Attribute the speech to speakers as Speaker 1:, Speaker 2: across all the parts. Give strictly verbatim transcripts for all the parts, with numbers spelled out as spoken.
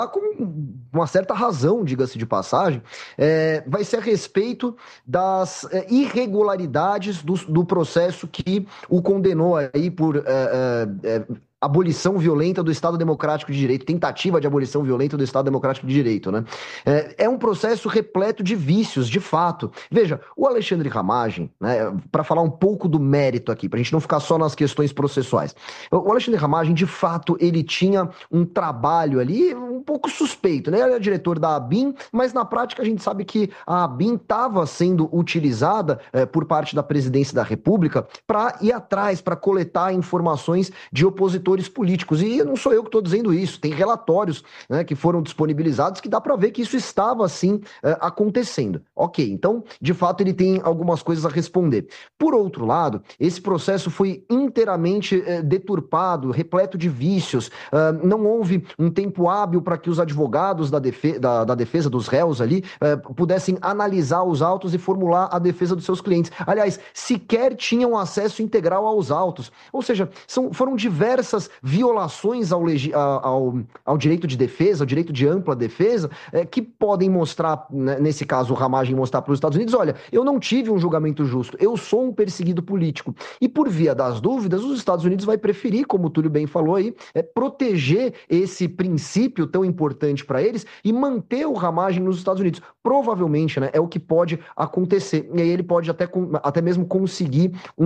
Speaker 1: com uma certa razão, diga-se de passagem, é, vai ser a respeito das é, irregularidades do, do processo que o condenou aí por é, é, abolição violenta do Estado Democrático de Direito, tentativa de abolição violenta do Estado Democrático de Direito, né? É, é um processo repleto de vícios, de fato. Veja, o Alexandre Ramagem, né, para falar um pouco do mérito aqui, para a gente não ficar só nas questões processuais, o Alexandre Ramagem, de fato, ele tinha um trabalho ali um pouco suspeito, né? Ele era diretor da ABIN, mas na prática a gente sabe que a ABIN estava sendo utilizada é, por parte da presidência da República para ir atrás, para coletar informações de opositores políticos, e não sou eu que estou dizendo isso, tem relatórios, né, que foram disponibilizados que dá para ver que isso estava assim uh, acontecendo. Ok, então de fato ele tem algumas coisas a responder. Por outro lado, esse processo foi inteiramente uh, deturpado, repleto de vícios, uh, não houve um tempo hábil para que os advogados da, defe da, da defesa dos réus ali uh, pudessem analisar os autos e formular a defesa dos seus clientes. Aliás, sequer tinham acesso integral aos autos, ou seja, são, foram diversas violações ao, ao, ao direito de defesa, ao direito de ampla defesa, é, que podem mostrar, né, nesse caso o Ramagem mostrar para os Estados Unidos, olha, eu não tive um julgamento justo, eu sou um perseguido político. E por via das dúvidas, os Estados Unidos vai preferir, como o Túlio bem falou aí, é, proteger esse princípio tão importante para eles e manter o Ramagem nos Estados Unidos. Provavelmente, né, é o que pode acontecer. E aí ele pode até, até mesmo conseguir um,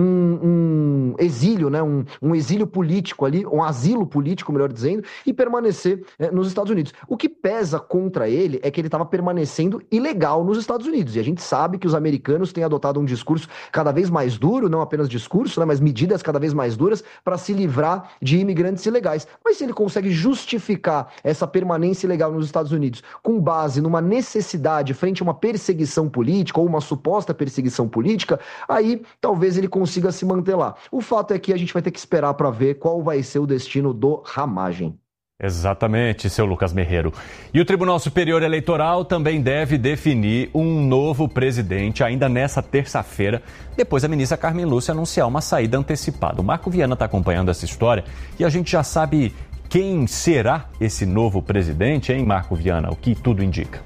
Speaker 1: um exílio, né, um, um exílio político ali, um asilo político, melhor dizendo, e permanecer é, nos Estados Unidos. O que pesa contra ele é que ele estava permanecendo ilegal nos Estados Unidos, e a gente sabe que os americanos têm adotado um discurso cada vez mais duro, não apenas discurso, né, mas medidas cada vez mais duras para se livrar de imigrantes ilegais. Mas se ele consegue justificar essa permanência ilegal nos Estados Unidos com base numa necessidade frente a uma perseguição política ou uma suposta perseguição política, aí talvez ele consiga se manter lá. O fato é que a gente vai ter que esperar para ver qual vai ser o destino do Ramagem.
Speaker 2: Exatamente, seu Lucas Merreiro. E o Tribunal Superior Eleitoral também deve definir um novo presidente ainda nessa terça-feira, depois a ministra Carmen Lúcia anunciar uma saída antecipada. O Marco Viana está acompanhando essa história e a gente já sabe quem será esse novo presidente, hein, Marco Viana? O que tudo indica.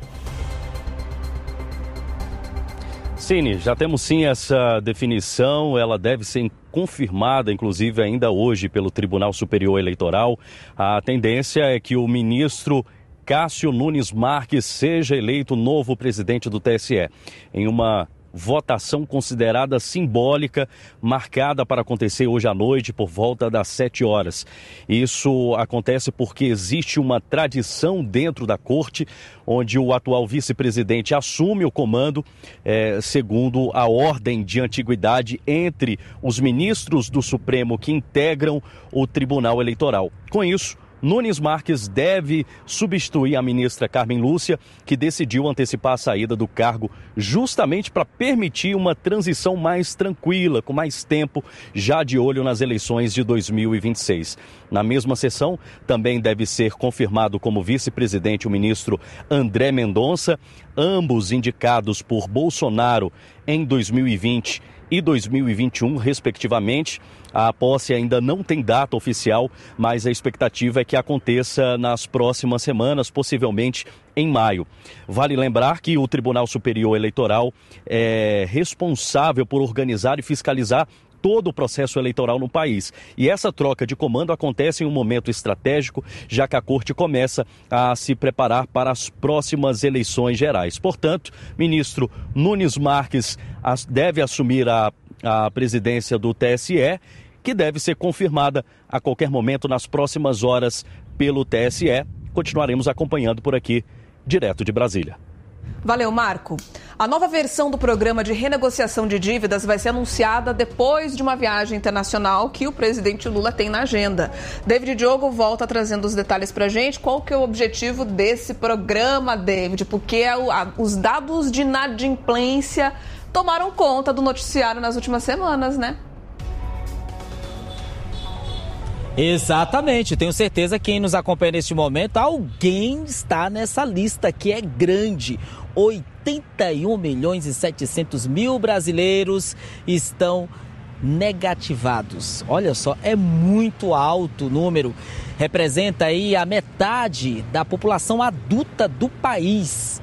Speaker 3: Cine, já temos sim essa definição, ela deve ser confirmada, inclusive, ainda hoje pelo Tribunal Superior Eleitoral. A tendência é que o ministro Cássio Nunes Marques seja eleito novo presidente do T S E, em uma votação considerada simbólica, marcada para acontecer hoje à noite por volta das sete horas. Isso acontece porque existe uma tradição dentro da corte, onde o atual vice-presidente assume o comando, é, segundo a ordem de antiguidade entre os ministros do Supremo que integram o Tribunal Eleitoral. Com isso, Nunes Marques deve substituir a ministra Carmen Lúcia, que decidiu antecipar a saída do cargo justamente para permitir uma transição mais tranquila, com mais tempo, já de olho nas eleições de dois mil e vinte e seis. Na mesma sessão, também deve ser confirmado como vice-presidente o ministro André Mendonça, ambos indicados por Bolsonaro em dois mil e vinte e dois mil e vinte e um, respectivamente. A posse ainda não tem data oficial, mas a expectativa é que aconteça nas próximas semanas, possivelmente em maio. Vale lembrar que o Tribunal Superior Eleitoral é responsável por organizar e fiscalizar todo o processo eleitoral no país. E essa troca de comando acontece em um momento estratégico, já que a Corte começa a se preparar para as próximas eleições gerais. Portanto, ministro Nunes Marques deve assumir a, a presidência do T S E, que deve ser confirmada a qualquer momento nas próximas horas pelo T S E. Continuaremos acompanhando por aqui, direto de Brasília.
Speaker 4: Valeu, Marco. A nova versão do programa de renegociação de dívidas vai ser anunciada depois de uma viagem internacional que o presidente Lula tem na agenda. David Diogo volta trazendo os detalhes pra gente. Qual que é o objetivo desse programa, David? Porque os dados de inadimplência tomaram conta do noticiário nas últimas semanas, né?
Speaker 5: Exatamente, tenho certeza que quem nos acompanha neste momento, alguém está nessa lista que é grande. oitenta e um milhões e setecentos mil brasileiros estão negativados. Olha só, é muito alto o número. Representa aí a metade da população adulta do país.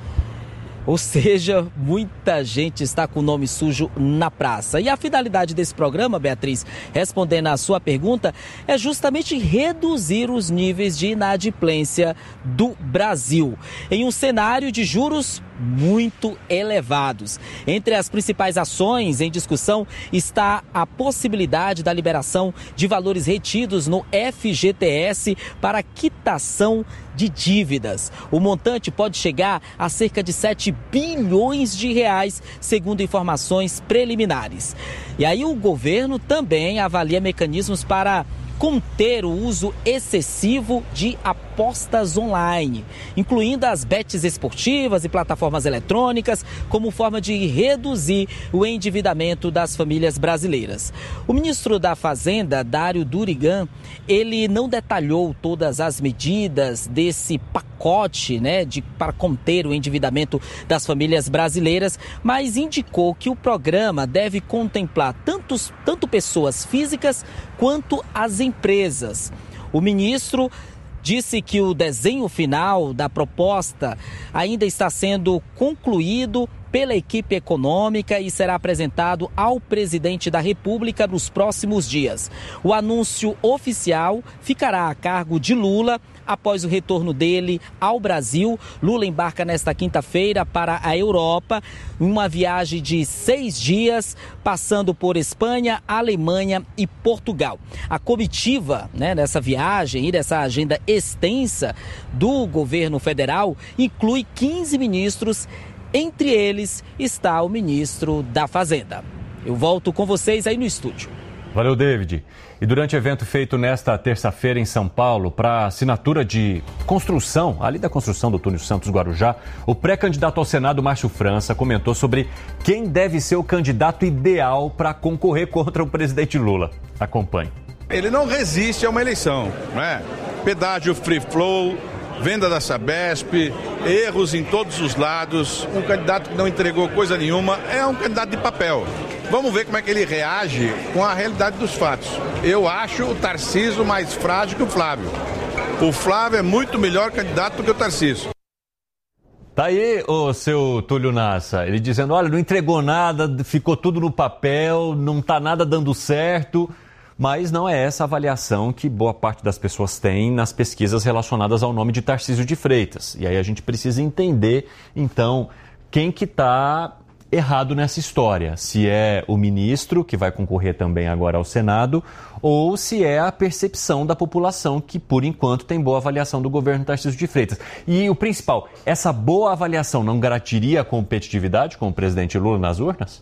Speaker 5: Ou seja, muita gente está com o nome sujo na praça. E a finalidade desse programa, Beatriz, respondendo à sua pergunta, é justamente reduzir os níveis de inadimplência do Brasil, em um cenário de juros muito elevados. Entre as principais ações em discussão está a possibilidade da liberação de valores retidos no F G T S para quitação de dívidas. O montante pode chegar a cerca de sete bilhões de reais, segundo informações preliminares. E aí o governo também avalia mecanismos para conter o uso excessivo de apostas online, incluindo as bets esportivas e plataformas eletrônicas, como forma de reduzir o endividamento das famílias brasileiras. O ministro da Fazenda, Dário Durigan, ele não detalhou todas as medidas desse pacote, né, de, para conter o endividamento das famílias brasileiras, mas indicou que o programa deve contemplar tantos, tanto pessoas físicas quanto as empresas. O ministro disse que o desenho final da proposta ainda está sendo concluído pela equipe econômica e será apresentado ao presidente da República nos próximos dias. O anúncio oficial ficará a cargo de Lula. Após o retorno dele ao Brasil, Lula embarca nesta quinta-feira para a Europa, uma viagem de seis dias, passando por Espanha, Alemanha e Portugal. A comitiva, né, nessa viagem e dessa agenda extensa do governo federal inclui quinze ministros. Entre eles está o ministro da Fazenda. Eu volto com vocês aí no estúdio.
Speaker 2: Valeu, David. E durante o evento feito nesta terça-feira em São Paulo, para assinatura de construção, ali da construção do túnel Santos Guarujá, o pré-candidato ao Senado, Márcio França, comentou sobre quem deve ser o candidato ideal para concorrer contra o presidente Lula. Acompanhe.
Speaker 6: Ele não resiste a uma eleição, não é? Pedágio free flow, venda da Sabesp, erros em todos os lados, um candidato que não entregou coisa nenhuma, é um candidato de papel. Vamos ver como é que ele reage com a realidade dos fatos. Eu acho o Tarcísio mais frágil que o Flávio. O Flávio é muito melhor candidato do que o Tarcísio.
Speaker 2: Tá aí o seu Túlio Nassa, ele dizendo, olha, não entregou nada, ficou tudo no papel, não tá nada dando certo. Mas não é essa a avaliação que boa parte das pessoas tem nas pesquisas relacionadas ao nome de Tarcísio de Freitas. E aí a gente precisa entender, então, quem que está errado nessa história. Se é o ministro, que vai concorrer também agora ao Senado, ou se é a percepção da população, que por enquanto tem boa avaliação do governo Tarcísio de Freitas. E o principal, essa boa avaliação não garantiria a competitividade com o presidente Lula nas urnas?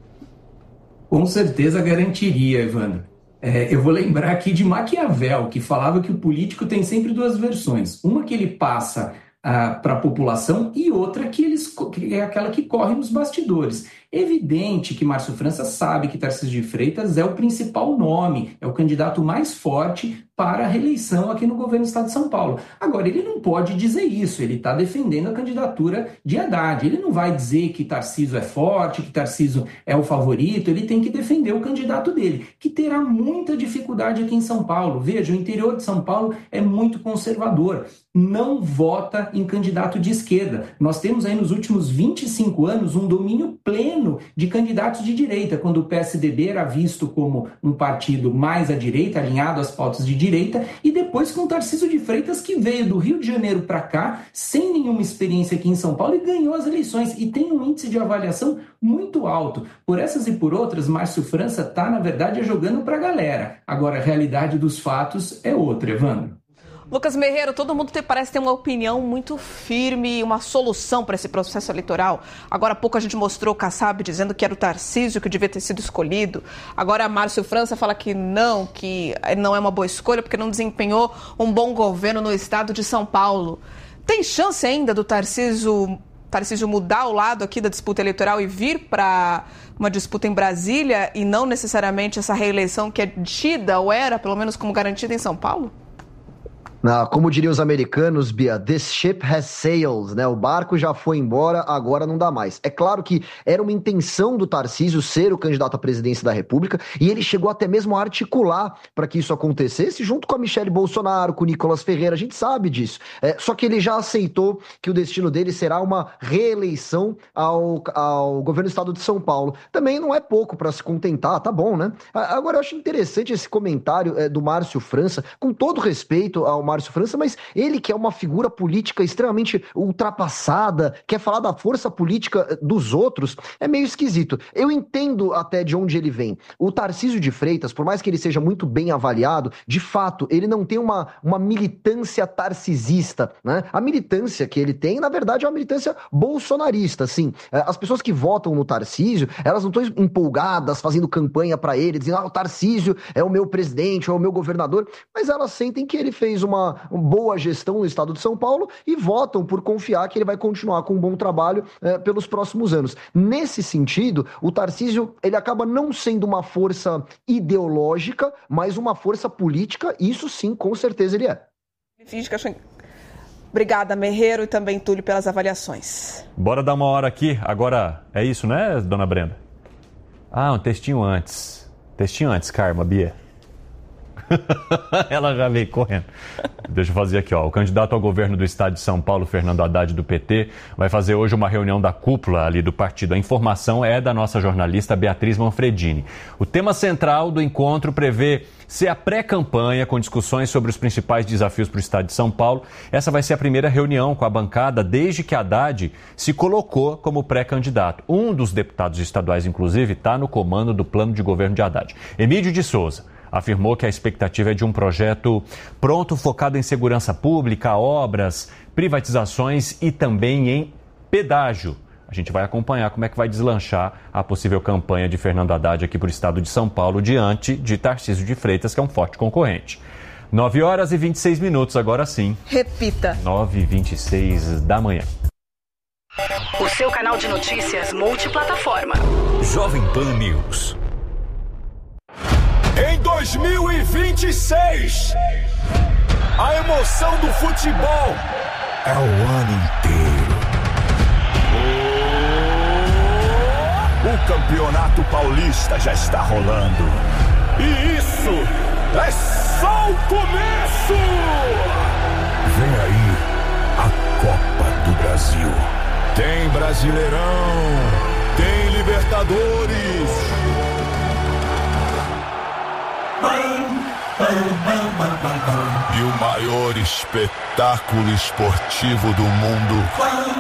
Speaker 7: Com certeza garantiria, Evandro. É, eu vou lembrar aqui de Maquiavel, que falava que o político tem sempre duas versões. Uma que ele passa ah, para a população e outra que, eles, que é aquela que corre nos bastidores. Evidente que Márcio França sabe que Tarcísio de Freitas é o principal nome, é o candidato mais forte para a reeleição aqui no governo do estado de São Paulo. Agora, ele não pode dizer isso, ele está defendendo a candidatura de Haddad. Ele não vai dizer que Tarcísio é forte, que Tarcísio é o favorito, ele tem que defender o candidato dele, que terá muita dificuldade aqui em São Paulo. Veja, o interior de São Paulo é muito conservador, não vota em candidato de esquerda. Nós temos aí nos últimos vinte e cinco anos um domínio pleno de candidatos de direita, quando o P S D B era visto como um partido mais à direita, alinhado às pautas de direita, e depois com o Tarcísio de Freitas, que veio do Rio de Janeiro para cá, sem nenhuma experiência aqui em São Paulo, e ganhou as eleições, e tem um índice de avaliação muito alto. Por essas e por outras, Márcio França está, na verdade, jogando para a galera. Agora, a realidade dos fatos é outra, Evandro.
Speaker 4: Lucas Merreiro, todo mundo tem, parece ter uma opinião muito firme, uma solução para esse processo eleitoral. Agora há pouco a gente mostrou o Kassab dizendo que era o Tarcísio que devia ter sido escolhido. Agora Márcio França fala que não, que não é uma boa escolha porque não desempenhou um bom governo no estado de São Paulo. Tem chance ainda do Tarcísio, Tarcísio mudar o lado aqui da disputa eleitoral e vir para uma disputa em Brasília e não necessariamente essa reeleição que é tida ou era, pelo menos, como garantida em São Paulo?
Speaker 1: Ah, como diriam os americanos, Bia, this ship has sails, né? O barco já foi embora, agora não dá mais. É claro que era uma intenção do Tarcísio ser o candidato à presidência da República e ele chegou até mesmo a articular para que isso acontecesse junto com a Michele Bolsonaro, com o Nicolas Ferreira, a gente sabe disso. É, só que ele já aceitou que o destino dele será uma reeleição ao, ao governo do estado de São Paulo. Também não é pouco para se contentar, tá bom, né? Agora eu acho interessante esse comentário é, do Márcio França, com todo respeito ao Márcio França, mas ele que é uma figura política extremamente ultrapassada, quer falar da força política dos outros, é meio esquisito. Eu entendo até de onde ele vem. O Tarcísio de Freitas, por mais que ele seja muito bem avaliado, de fato, ele não tem uma, uma militância tarcisista, né? A militância que ele tem, na verdade, é uma militância bolsonarista, assim. As pessoas que votam no Tarcísio, elas não estão empolgadas, fazendo campanha para ele, dizendo, ah, o Tarcísio é o meu presidente, é o meu governador, mas elas sentem que ele fez uma uma boa gestão no estado de São Paulo e votam por confiar que ele vai continuar com um bom trabalho eh, pelos próximos anos. Nesse sentido, o Tarcísio ele acaba não sendo uma força ideológica, mas uma força política, isso sim, com certeza ele é.
Speaker 4: Obrigada, Merreiro, e também Túlio pelas avaliações.
Speaker 2: Bora dar uma hora aqui, agora é isso, né, dona Brenda? Ah, um textinho antes. Textinho antes, Karma, Bia. Ela já veio correndo. Deixa eu fazer aqui, ó. O candidato ao governo do estado de São Paulo, Fernando Haddad, do P T, vai fazer hoje uma reunião da cúpula ali do partido. A informação é da nossa jornalista Beatriz Manfredini. O tema central do encontro prevê ser a pré-campanha com discussões sobre os principais desafios para o estado de São Paulo. Essa vai ser a primeira reunião com a bancada desde que Haddad se colocou como pré-candidato. Um dos deputados estaduais, inclusive, está no comando do plano de governo de Haddad. Emílio de Souza afirmou que a expectativa é de um projeto pronto, focado em segurança pública, obras, privatizações e também em pedágio. A gente vai acompanhar como é que vai deslanchar a possível campanha de Fernando Haddad aqui para o estado de São Paulo, diante de Tarcísio de Freitas, que é um forte concorrente. nove horas e vinte e seis minutos, agora sim.
Speaker 4: Repita.
Speaker 2: nove e vinte e seis da manhã.
Speaker 8: O seu canal de notícias multiplataforma.
Speaker 9: Jovem Pan News. Em dois mil e vinte e seis, a emoção do futebol é o ano inteiro. O Campeonato Paulista já está rolando. E isso é só o começo! Vem aí a Copa do Brasil. Tem Brasileirão, tem Libertadores. E o maior espetáculo esportivo do mundo,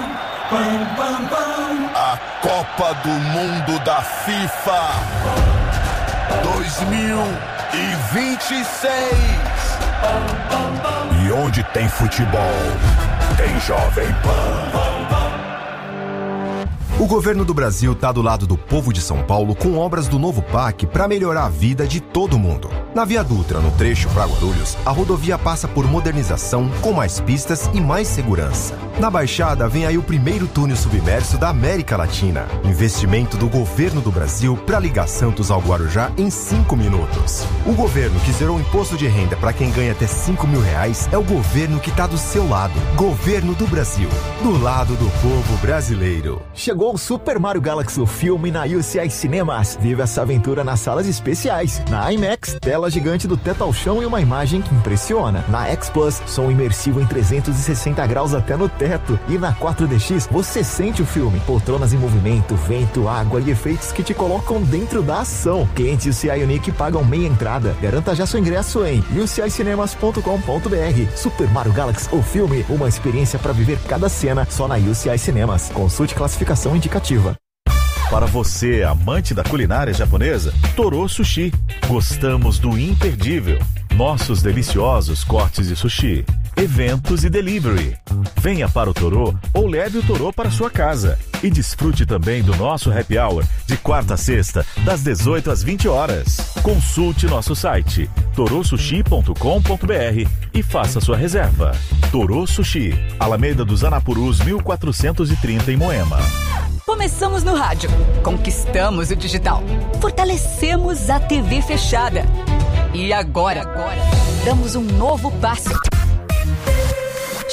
Speaker 9: a Copa do Mundo da FIFA dois mil e vinte e seis. E onde tem futebol, tem Jovem Pan.
Speaker 10: O governo do Brasil está do lado do povo de São Paulo com obras do novo P A C para melhorar a vida de todo mundo. Na Via Dutra, no trecho para Guarulhos, a rodovia passa por modernização, com mais pistas e mais segurança. Na Baixada vem aí o primeiro túnel submerso da América Latina. Investimento do governo do Brasil para ligar Santos ao Guarujá em cinco minutos. O governo que zerou o imposto de renda para quem ganha até cinco mil reais é o governo que está do seu lado. Governo do Brasil, do lado do povo brasileiro.
Speaker 11: Chegou o Super Mario Galaxy, o filme na U C I Cinemas. Vive essa aventura nas salas especiais. Na IMAX, tela gigante do teto ao chão e uma imagem que impressiona. Na X Plus, som imersivo em trezentos e sessenta graus até no teto. E na quatro D X, você sente o filme. Poltronas em movimento, vento, água e efeitos que te colocam dentro da ação. Clientes U C I Unique pagam meia entrada. Garanta já seu ingresso em u c i cinemas ponto com ponto b r. Super Mario Galaxy, o filme, uma experiência para viver cada cena só na U C I Cinemas. Consulte classificação indicativa.
Speaker 9: Para você, amante da culinária japonesa, Toro Sushi. Gostamos do imperdível. Nossos deliciosos cortes de sushi, eventos e delivery. Venha para o Toro ou leve o Toro para sua casa. E desfrute também do nosso happy hour de quarta a sexta, das dezoito às vinte horas. Consulte nosso site toro sushi ponto com ponto b r e faça sua reserva. Toro Sushi, Alameda dos Anapurus mil quatrocentos e trinta em Moema.
Speaker 8: Começamos no rádio, conquistamos o digital, fortalecemos a T V fechada. E agora, agora, damos um novo passo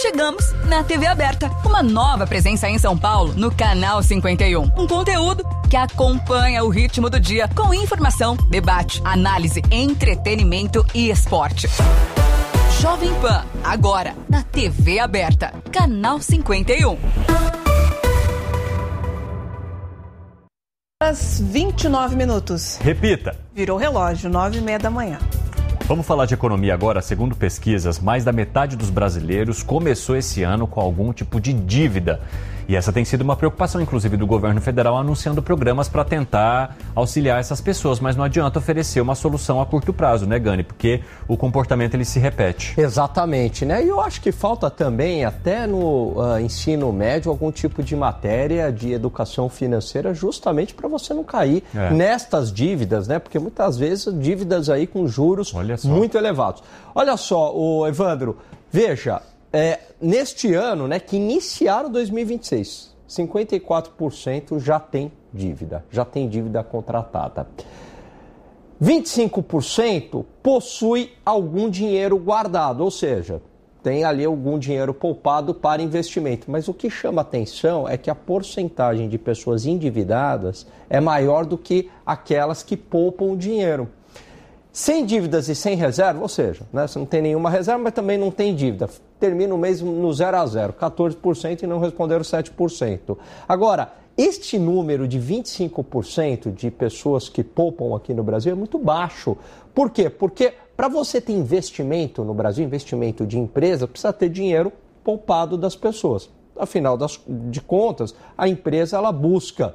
Speaker 12: chegamos na T V aberta. Uma nova presença em São Paulo, no Canal cinquenta e um. Um conteúdo que acompanha o ritmo do dia, com informação, debate, análise, entretenimento e esporte. Jovem Pan, agora, na T V aberta. Canal cinquenta e um.
Speaker 4: Às vinte e nove minutos.
Speaker 2: Repita.
Speaker 4: Virou relógio, nove e meia da manhã.
Speaker 2: Vamos falar de economia agora. Segundo pesquisas, mais da metade dos brasileiros começou esse ano com algum tipo de dívida. E essa tem sido uma preocupação, inclusive, do governo federal, anunciando programas para tentar auxiliar essas pessoas. Mas não adianta oferecer uma solução a curto prazo, né, Gani? Porque o comportamento ele se repete.
Speaker 13: Exatamente, né? E eu acho que falta também, até no uh, ensino médio, algum tipo de matéria de educação financeira, justamente para você não cair é. nestas dívidas, né? Porque muitas vezes dívidas aí com juros muito elevados. Olha só, o Evandro, veja... É, neste ano, né, que iniciaram dois mil e vinte e seis, cinquenta e quatro por cento já tem dívida, já tem dívida contratada. vinte e cinco por cento possui algum dinheiro guardado, ou seja, tem ali algum dinheiro poupado para investimento. Mas o que chama atenção é que a porcentagem de pessoas endividadas é maior do que aquelas que poupam dinheiro. Sem dívidas e sem reserva, ou seja, né, você não tem nenhuma reserva, mas também não tem dívida. Termina o mês no zero a zero, quatorze por cento e não responderam sete por cento. Agora, este número de vinte e cinco por cento de pessoas que poupam aqui no Brasil é muito baixo. Por quê? Porque para você ter investimento no Brasil, investimento de empresa, precisa ter dinheiro poupado das pessoas. Afinal das, de contas, a empresa ela busca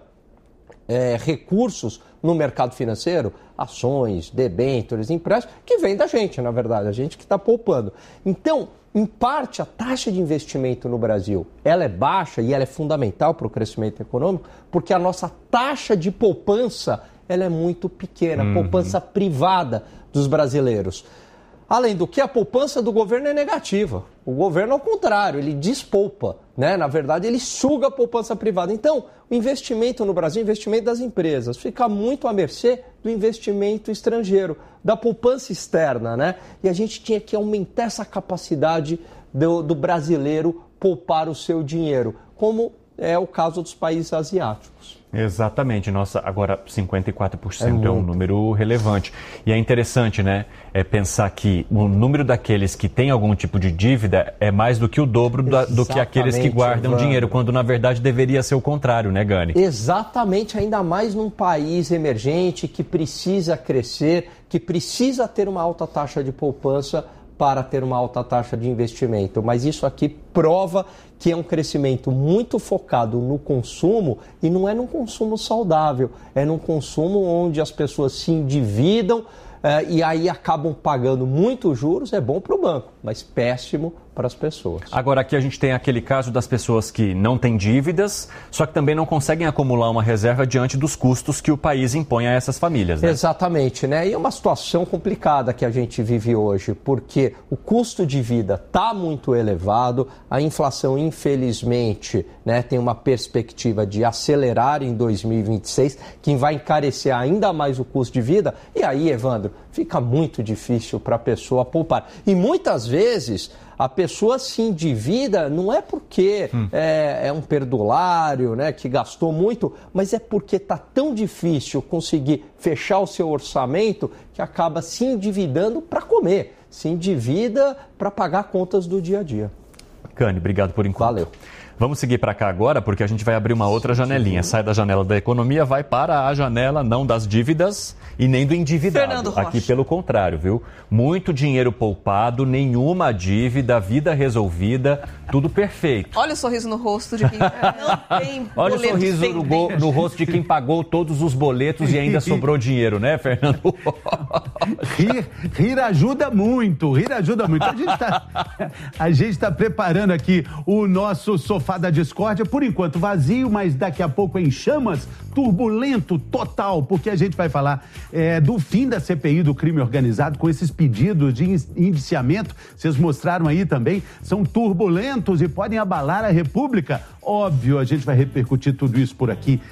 Speaker 13: é, recursos no mercado financeiro, ações, debêntures, empréstimos, que vem da gente, na verdade, a gente que está poupando. Então, em parte, a taxa de investimento no Brasil, ela é baixa e ela é fundamental para o crescimento econômico, porque a nossa taxa de poupança, ela é muito pequena, uhum. poupança privada dos brasileiros. Além do que, a poupança do governo é negativa. O governo, ao contrário, ele despoupa, né? Na verdade, ele suga a poupança privada. Então, o investimento no Brasil, o investimento das empresas, fica muito à mercê do investimento estrangeiro, da poupança externa, né? E a gente tinha que aumentar essa capacidade do, do brasileiro poupar o seu dinheiro, como é o caso dos países asiáticos.
Speaker 2: Exatamente. Nossa, agora cinquenta e quatro por cento é, é um número relevante. E é interessante, né, é pensar que o número daqueles que têm algum tipo de dívida é mais do que o dobro da, do que aqueles que guardam Evandro. dinheiro, quando na verdade deveria ser o contrário, né, Gani?
Speaker 13: Exatamente, ainda mais num país emergente que precisa crescer, que precisa ter uma alta taxa de poupança para ter uma alta taxa de investimento. Mas isso aqui prova que é um crescimento muito focado no consumo e não é num consumo saudável, é num consumo onde as pessoas se endividam eh, e aí acabam pagando muitos juros. É bom para o banco, mas péssimo para as pessoas.
Speaker 2: Agora aqui a gente tem aquele caso das pessoas que não têm dívidas, só que também não conseguem acumular uma reserva diante dos custos que o país impõe a essas famílias, né?
Speaker 13: Exatamente, né? E é uma situação complicada que a gente vive hoje, porque o custo de vida está muito elevado, a inflação, infelizmente, né, tem uma perspectiva de acelerar em dois mil e vinte e seis, que vai encarecer ainda mais o custo de vida, e aí, Evandro, fica muito difícil para a pessoa poupar. E muitas vezes a pessoa se endivida não é porque hum. é, é um perdulário, né, que gastou muito, mas é porque está tão difícil conseguir fechar o seu orçamento que acaba se endividando para comer, se endivida para pagar contas do dia a dia.
Speaker 2: Gani, obrigado por enquanto.
Speaker 13: Valeu.
Speaker 2: Vamos seguir para cá agora, porque a gente vai abrir uma outra janelinha. Sai da janela da economia, vai para a janela não das dívidas e nem do endividado.
Speaker 4: Fernando Rocha.
Speaker 2: Aqui pelo contrário, viu? Muito dinheiro poupado, nenhuma dívida, vida resolvida, tudo perfeito.
Speaker 4: Olha o sorriso no rosto de quem não tem boletos.
Speaker 2: Olha o sorriso no, go, no rosto de quem pagou todos os boletos e ainda sobrou dinheiro, né, Fernando?
Speaker 14: Rir, rir ajuda muito, rir ajuda muito. A gente tá, a gente tá preparando aqui o nosso sofá da discórdia, por enquanto vazio, mas daqui a pouco em chamas, turbulento total, porque a gente vai falar é, do fim da C P I do crime organizado, com esses pedidos de indiciamento, vocês mostraram aí também, são turbulentos e podem abalar a República. Óbvio, a gente vai repercutir tudo isso por aqui. E lembra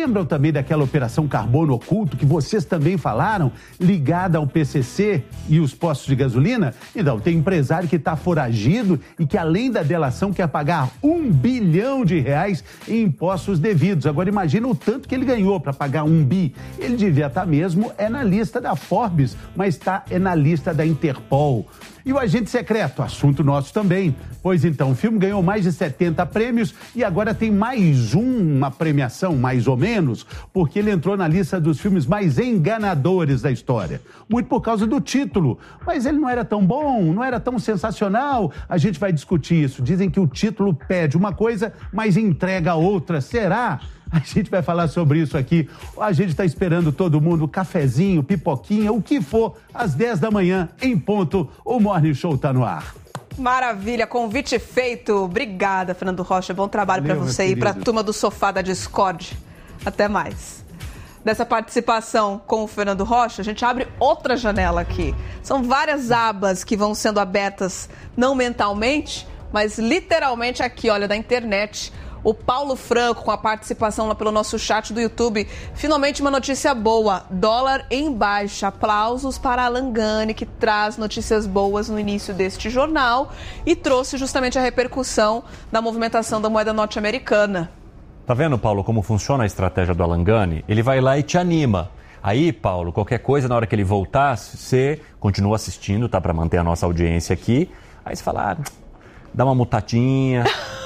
Speaker 14: Lembram também daquela operação Carbono Oculto que vocês também falaram, ligada ao P C C e os postos de gasolina? Então, tem empresário que está foragido e que, além da delação, quer pagar um bilhão de reais em impostos devidos. Agora, imagina o tanto que ele ganhou para pagar um bi. Ele devia estar mesmo, é na lista da Forbes, mas está é na lista da Interpol. E o Agente Secreto, assunto nosso também. Pois então, o filme ganhou mais de setenta prêmios e agora tem mais uma premiação, mais ou menos, porque ele entrou na lista dos filmes mais enganadores da história. Muito por causa do título. Mas ele não era tão bom, não era tão sensacional. A gente vai discutir isso. Dizem que o título pede uma coisa, mas entrega outra. Será? A gente vai falar sobre isso aqui. A gente está esperando todo mundo, cafezinho, pipoquinha, o que for, às dez da manhã, em ponto, o Morning Show está no ar.
Speaker 4: Maravilha, convite feito. Obrigada, Fernando Rocha. Bom trabalho para você e para a turma do Sofá da Discord. Até mais. Dessa participação com o Fernando Rocha, a gente abre outra janela aqui. São várias abas que vão sendo abertas, não mentalmente, mas literalmente aqui, olha, da internet. O Paulo Franco, com a participação lá pelo nosso chat do YouTube. Finalmente uma notícia boa. Dólar em baixa. Aplausos para a Langani, que traz notícias boas no início deste jornal e trouxe justamente a repercussão da movimentação da moeda norte-americana.
Speaker 2: Tá vendo, Paulo, como funciona a estratégia do Langani? Ele vai lá e te anima. Aí, Paulo, qualquer coisa, na hora que ele voltar, você continua assistindo, tá? Para manter a nossa audiência aqui. Aí você fala, ah, dá uma mutadinha...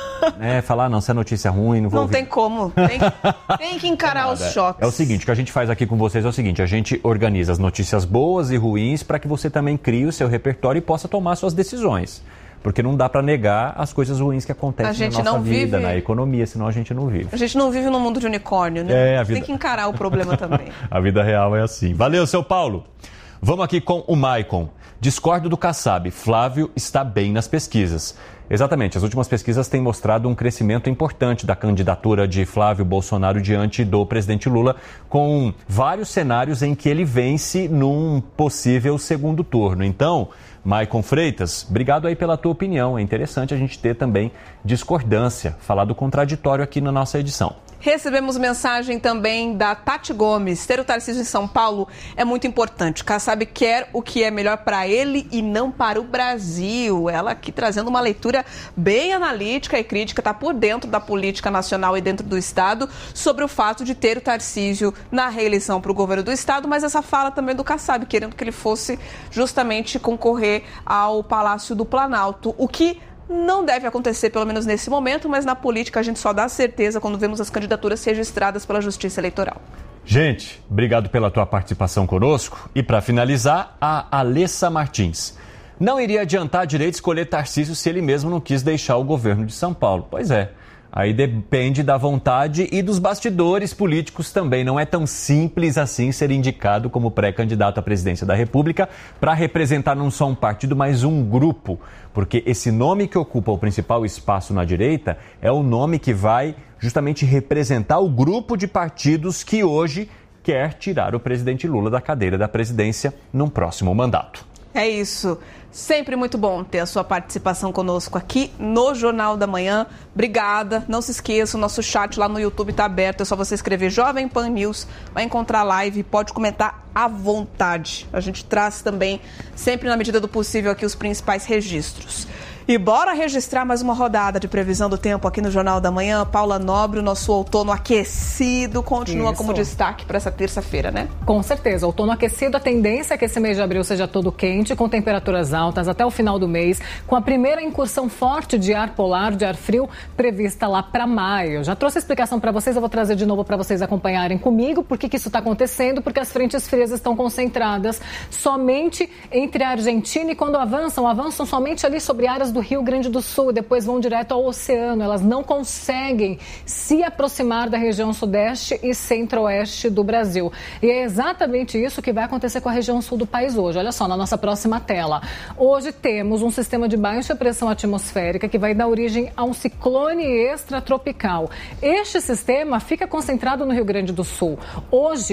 Speaker 2: É, falar, não, se é notícia ruim, não vou
Speaker 4: Não
Speaker 2: ouvir.
Speaker 4: tem como, tem, tem que encarar é os choques.
Speaker 2: É o seguinte, o que a gente faz aqui com vocês é o seguinte, a gente organiza as notícias boas e ruins para que você também crie o seu repertório e possa tomar suas decisões. Porque não dá para negar as coisas ruins que acontecem na nossa vida, vive... na economia, senão a gente não vive.
Speaker 4: A gente não vive num mundo de unicórnio, né?
Speaker 2: É, a vida...
Speaker 4: Tem que encarar o problema também.
Speaker 2: A vida real é assim. Valeu, seu Paulo. Vamos aqui com o Maicon. Discordo do Kassab, Flávio está bem nas pesquisas. Exatamente, as últimas pesquisas têm mostrado um crescimento importante da candidatura de Flávio Bolsonaro diante do presidente Lula, com vários cenários em que ele vence num possível segundo turno. Então, Maicon Freitas, obrigado aí pela tua opinião. É interessante a gente ter também discordância, falar do contraditório aqui na nossa edição.
Speaker 4: Recebemos mensagem também da Tati Gomes. Ter o Tarcísio em São Paulo é muito importante. Kassab quer o que é melhor para ele e não para o Brasil. Ela aqui trazendo uma leitura bem analítica e crítica, está por dentro da política nacional e dentro do Estado, sobre o fato de ter o Tarcísio na reeleição para o governo do Estado, mas essa fala também do Kassab, querendo que ele fosse justamente concorrer ao Palácio do Planalto, o que não deve acontecer, pelo menos nesse momento, mas na política a gente só dá certeza quando vemos as candidaturas registradas pela Justiça Eleitoral.
Speaker 2: Gente, obrigado pela tua participação conosco. E para finalizar, a Alessa Martins. Não iria adiantar direito escolher Tarcísio se ele mesmo não quis deixar o governo de São Paulo. Pois é. Aí depende da vontade e dos bastidores políticos também. Não é tão simples assim ser indicado como pré-candidato à presidência da República para representar não só um partido, mas um grupo. Porque esse nome que ocupa o principal espaço na direita é o nome que vai justamente representar o grupo de partidos que hoje quer tirar o presidente Lula da cadeira da presidência num próximo mandato.
Speaker 4: É isso. Sempre muito bom ter a sua participação conosco aqui no Jornal da Manhã. Obrigada. Não se esqueça, o nosso chat lá no YouTube está aberto. É só você escrever Jovem Pan News, vai encontrar a live, pode comentar à vontade. A gente traz também, sempre na medida do possível, aqui os principais registros. E bora registrar mais uma rodada de previsão do tempo aqui no Jornal da Manhã. Paula Nobre, o nosso outono aquecido, continua Isso. como destaque para essa terça-feira, né?
Speaker 15: Com certeza. Outono aquecido, a tendência é que esse mês de abril seja todo quente, com temperaturas altas até o final do mês, com a primeira incursão forte de ar polar, de ar frio, prevista lá para maio. Já trouxe a explicação para vocês, eu vou trazer de novo para vocês acompanharem comigo. Por que, que isso está acontecendo? Porque as frentes frias estão concentradas somente entre a Argentina e quando avançam, avançam somente ali sobre áreas do Rio Grande do Sul e depois vão direto ao oceano. Elas não conseguem se aproximar da região sudeste e centro-oeste do Brasil. E é exatamente isso que vai acontecer com a região sul do país hoje. Olha só, na nossa próxima tela. Hoje temos um sistema de baixa pressão atmosférica que vai dar origem a um ciclone extratropical. Este sistema fica concentrado no Rio Grande do Sul. Hoje,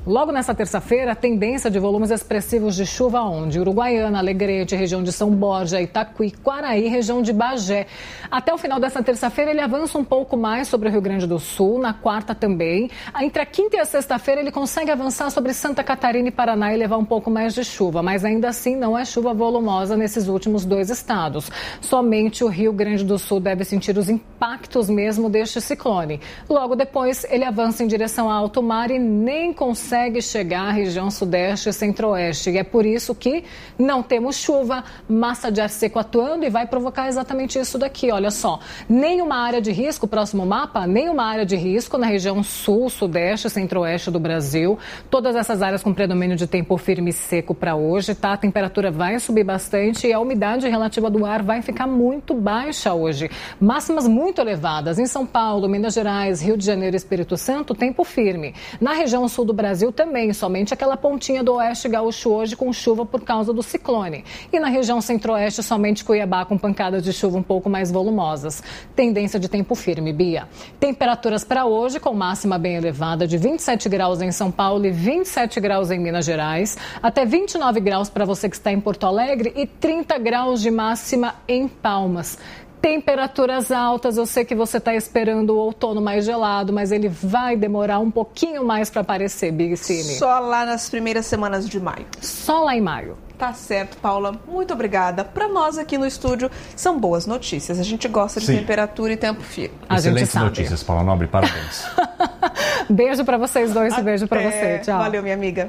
Speaker 15: Logo nessa terça-feira, a tendência de volumes expressivos de chuva onde? Uruguaiana, Alegrete, região de São Borja, Itaquí, Quaraí, região de Bagé. Até o final dessa terça-feira, ele avança um pouco mais sobre o Rio Grande do Sul, na quarta também. Entre a quinta e a sexta-feira, ele consegue avançar sobre Santa Catarina e Paraná e levar um pouco mais de chuva, mas ainda assim não é chuva volumosa nesses últimos dois estados. Somente o Rio Grande do Sul deve sentir os impactos mesmo deste ciclone. Logo depois, ele avança em direção a alto mar e nem consegue chegar à região sudeste e centro-oeste. E é por isso que não temos chuva, massa de ar seco atuando e vai provocar exatamente isso daqui. Olha só, nenhuma área de risco, próximo mapa, nenhuma área de risco na região sul, sudeste e centro-oeste do Brasil. Todas essas áreas com predomínio de tempo firme e seco para hoje, tá? A temperatura vai subir bastante e a umidade relativa do ar vai ficar muito baixa hoje. Máximas muito elevadas em São Paulo, Minas Gerais, Rio de Janeiro e Espírito Santo, tempo firme. Na região sul do Brasil também, somente aquela pontinha do oeste gaúcho hoje com chuva por causa do ciclone. E na região centro-oeste, somente Cuiabá com pancadas de chuva um pouco mais volumosas. Tendência de tempo firme, Bia. Temperaturas para hoje com máxima bem elevada de vinte e sete graus em São Paulo e vinte e sete graus em Minas Gerais, até vinte e nove graus para você que está em Porto Alegre e trinta graus de máxima em Palmas. Temperaturas altas, eu sei que você está esperando o outono mais gelado, mas ele vai demorar um pouquinho mais para aparecer, Big Cine.
Speaker 4: Só lá nas primeiras semanas de maio.
Speaker 15: Só lá em maio.
Speaker 4: Tá certo, Paula. Muito obrigada. Para nós aqui no estúdio, são boas notícias. A gente gosta de Sim. temperatura e tempo firme.
Speaker 2: Excelentes notícias, Paula Nobre. Parabéns.
Speaker 15: Beijo para vocês dois e beijo para você. Tchau.
Speaker 4: Valeu, minha amiga.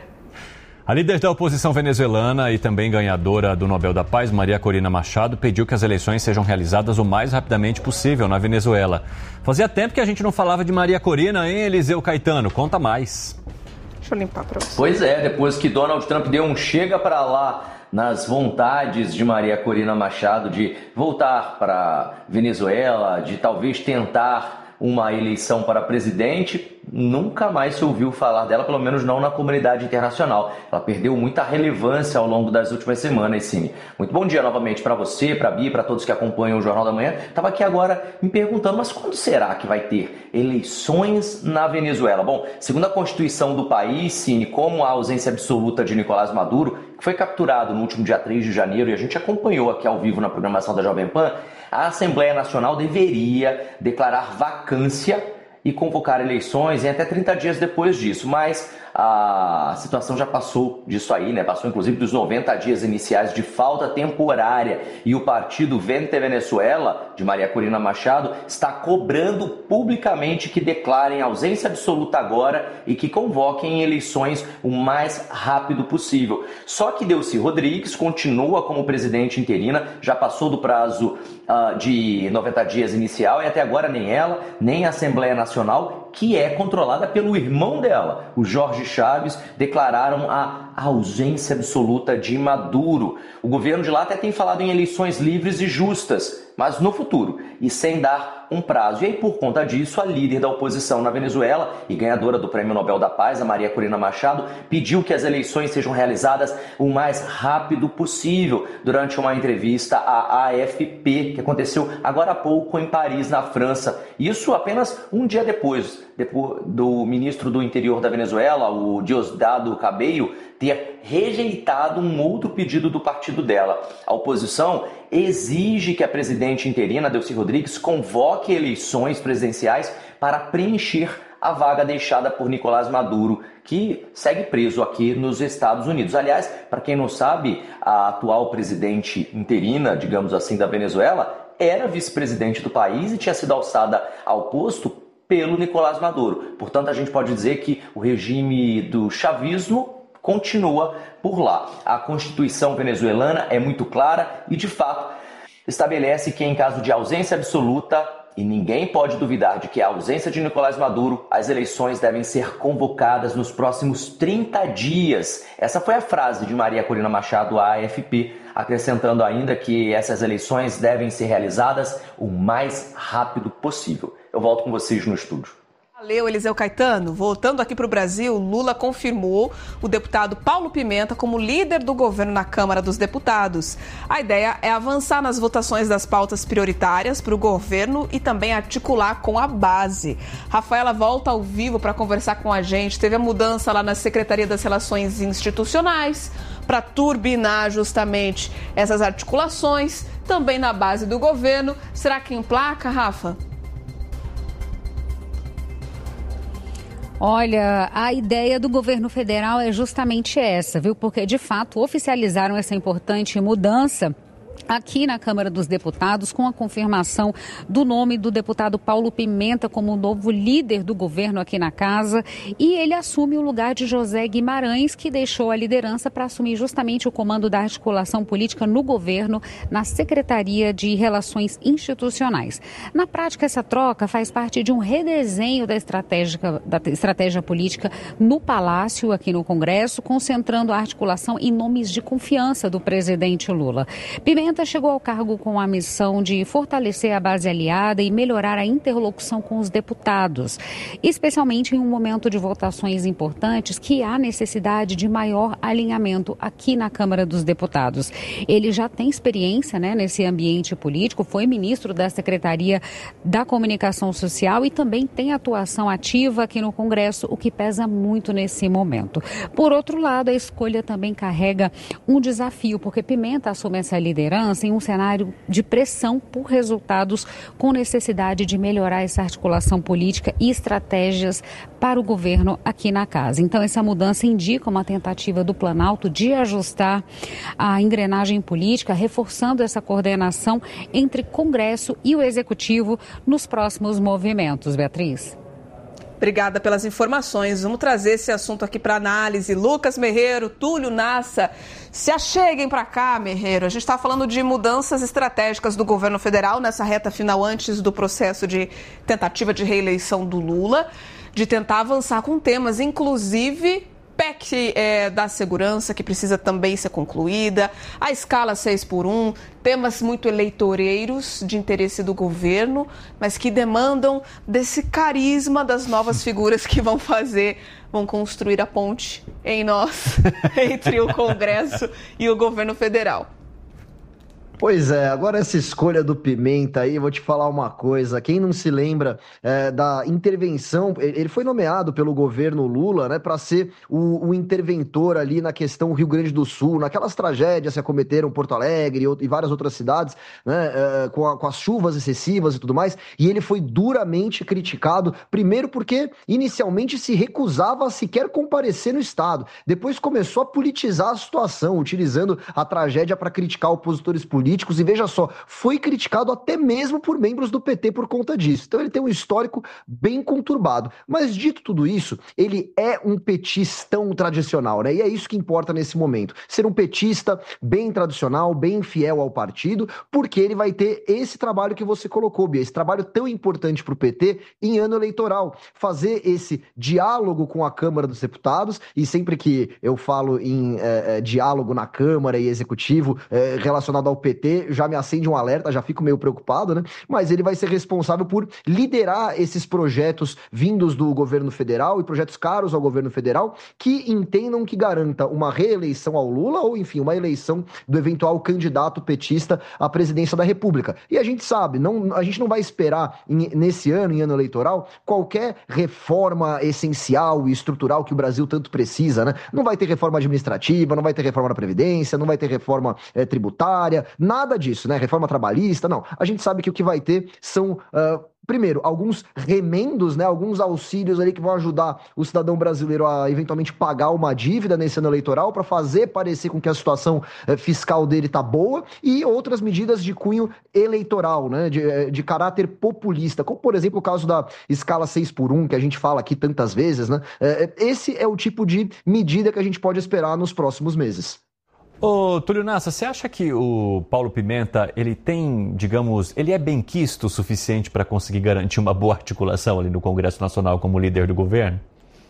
Speaker 2: A líder da oposição venezuelana e também ganhadora do Nobel da Paz, Maria Corina Machado, pediu que as eleições sejam realizadas o mais rapidamente possível na Venezuela. Fazia tempo que a gente não falava de Maria Corina, hein, Eliseu Caetano? Conta mais.
Speaker 4: Deixa eu limpar para você.
Speaker 16: Pois é, depois que Donald Trump deu um chega para lá nas vontades de Maria Corina Machado de voltar para Venezuela, de talvez tentar uma eleição para presidente, nunca mais se ouviu falar dela, pelo menos não na comunidade internacional. Ela perdeu muita relevância ao longo das últimas semanas, Cine. Muito bom dia novamente para você, para a Bia, para todos que acompanham o Jornal da Manhã. Estava aqui agora me perguntando, mas quando será que vai ter eleições na Venezuela? Bom, segundo a Constituição do país, Cine, como a ausência absoluta de Nicolás Maduro, que foi capturado no último dia três de janeiro e a gente acompanhou aqui ao vivo na programação da Jovem Pan, a Assembleia Nacional deveria declarar vacância e convocar eleições em até trinta dias depois disso, mas a situação já passou disso aí, né? Passou inclusive dos noventa dias iniciais de falta temporária e o partido Vente Venezuela, de Maria Corina Machado, está cobrando publicamente que declarem ausência absoluta agora e que convoquem eleições o mais rápido possível. Só que Delcy Rodrigues continua como presidente interina, já passou do prazo uh, de noventa dias inicial e até agora nem ela, nem a Assembleia Nacional, que é controlada pelo irmão dela, o Jorge Chaves, declararam a ausência absoluta de Maduro. O governo de lá até tem falado em eleições livres e justas, mas no futuro e sem dar um prazo. E aí, por conta disso, a líder da oposição na Venezuela e ganhadora do Prêmio Nobel da Paz, a Maria Corina Machado, pediu que as eleições sejam realizadas o mais rápido possível durante uma entrevista à A F P, que aconteceu agora há pouco em Paris, na França. Isso apenas um dia depois, depois do ministro do Interior da Venezuela, o Diosdado Cabello, ter rejeitado um outro pedido do partido dela. A oposição exige que a presidente interina, Delcy Rodrigues, convoque eleições presidenciais para preencher a vaga deixada por Nicolás Maduro, que segue preso aqui nos Estados Unidos. Aliás, para quem não sabe, a atual presidente interina, digamos assim, da Venezuela, era vice-presidente do país e tinha sido alçada ao posto pelo Nicolás Maduro. Portanto, a gente pode dizer que o regime do chavismo continua por lá. A Constituição venezuelana é muito clara e, de fato, estabelece que em caso de ausência absoluta, e ninguém pode duvidar de que a ausência de Nicolás Maduro, as eleições devem ser convocadas nos próximos trinta dias. Essa foi a frase de Maria Corina Machado à A F P, acrescentando ainda que essas eleições devem ser realizadas o mais rápido possível. Eu volto com vocês no estúdio.
Speaker 4: Valeu, Eliseu Caetano. Voltando aqui para o Brasil, Lula confirmou o deputado Paulo Pimenta como líder do governo na Câmara dos Deputados. A ideia é avançar nas votações das pautas prioritárias para o governo e também articular com a base. Rafaela volta ao vivo para conversar com a gente. Teve a mudança lá na Secretaria das Relações Institucionais para turbinar justamente essas articulações, também na base do governo. Será que emplaca, Rafa?
Speaker 17: Olha, a ideia do governo federal é justamente essa, viu? Porque, de fato, oficializaram essa importante mudança aqui na Câmara dos Deputados, com a confirmação do nome do deputado Paulo Pimenta como novo líder do governo aqui na casa, e ele assume o lugar de José Guimarães, que deixou a liderança para assumir justamente o comando da articulação política no governo, na Secretaria de Relações Institucionais. Na prática, essa troca faz parte de um redesenho da estratégia, da estratégia política no Palácio, aqui no Congresso, concentrando a articulação em nomes de confiança do presidente Lula. Pimenta chegou ao cargo com a missão de fortalecer a base aliada e melhorar a interlocução com os deputados, especialmente em um momento de votações importantes que há necessidade de maior alinhamento aqui na Câmara dos Deputados. Ele já tem experiência, né, nesse ambiente político, foi ministro da Secretaria da Comunicação Social e também tem atuação ativa aqui no Congresso, o que pesa muito nesse momento. Por outro lado, a escolha também carrega um desafio, porque Pimenta assume essa liderança em um cenário de pressão por resultados, com necessidade de melhorar essa articulação política e estratégias para o governo aqui na casa. Então, essa mudança indica uma tentativa do Planalto de ajustar a engrenagem política, reforçando essa coordenação entre Congresso e o Executivo nos próximos movimentos. Beatriz.
Speaker 4: Obrigada pelas informações. Vamos trazer esse assunto aqui para análise. Lucas Merreiro, Túlio Nassa, se acheguem para cá, Merreiro. A gente está falando de mudanças estratégicas do governo federal nessa reta final antes do processo de tentativa de reeleição do Lula, de tentar avançar com temas, inclusive P E C é, da segurança, que precisa também ser concluída, a escala seis por um, temas muito eleitoreiros de interesse do governo, mas que demandam desse carisma das novas figuras que vão fazer, vão construir a ponte em nós, entre o Congresso e o governo federal.
Speaker 1: Pois é, agora essa escolha do Pimenta aí, vou te falar uma coisa, quem não se lembra é, da intervenção, ele foi nomeado pelo governo Lula, né, para ser o, o interventor ali na questão Rio Grande do Sul, naquelas tragédias que acometeram Porto Alegre e, e várias outras cidades, né, é, com, a, com as chuvas excessivas e tudo mais, e ele foi duramente criticado, primeiro porque inicialmente se recusava a sequer comparecer no estado, depois começou a politizar a situação, utilizando a tragédia para criticar opositores políticos, políticos, e veja só, foi criticado até mesmo por membros do P T por conta disso. Então ele tem um histórico bem conturbado. Mas dito tudo isso, ele é um petistão tradicional, né? E é isso que importa nesse momento. Ser um petista bem tradicional, bem fiel ao partido, porque ele vai ter esse trabalho que você colocou, Bia, esse trabalho tão importante para o P T em ano eleitoral. Fazer esse diálogo com a Câmara dos Deputados, e sempre que eu falo em é, é, diálogo na Câmara e Executivo é, relacionado ao P T, já me acende um alerta, já fico meio preocupado, né? Mas ele vai ser responsável por liderar esses projetos vindos do governo federal e projetos caros ao governo federal que entendam que garanta uma reeleição ao Lula ou, enfim, uma eleição do eventual candidato petista à presidência da República. E a gente sabe, não, a gente não vai esperar em, nesse ano, em ano eleitoral, qualquer reforma essencial e estrutural que o Brasil tanto precisa, né? Não vai ter reforma administrativa, não vai ter reforma da Previdência, não vai ter reforma é, tributária, nada disso, né? Reforma trabalhista, não. A gente sabe que o que vai ter são, uh, primeiro, alguns remendos, né? Alguns auxílios ali que vão ajudar o cidadão brasileiro a eventualmente pagar uma dívida nesse ano eleitoral para fazer parecer com que a situação uh, fiscal dele tá boa, e outras medidas de cunho eleitoral, né? De, de caráter populista, como por exemplo o caso da escala seis por um, que a gente fala aqui tantas vezes, né? Uh, esse é o tipo de medida que a gente pode esperar nos próximos meses.
Speaker 2: Ô, Túlio Nassa, você acha que o Paulo Pimenta, ele tem, digamos, ele é benquisto o suficiente para conseguir garantir uma boa articulação ali no Congresso Nacional como líder do governo?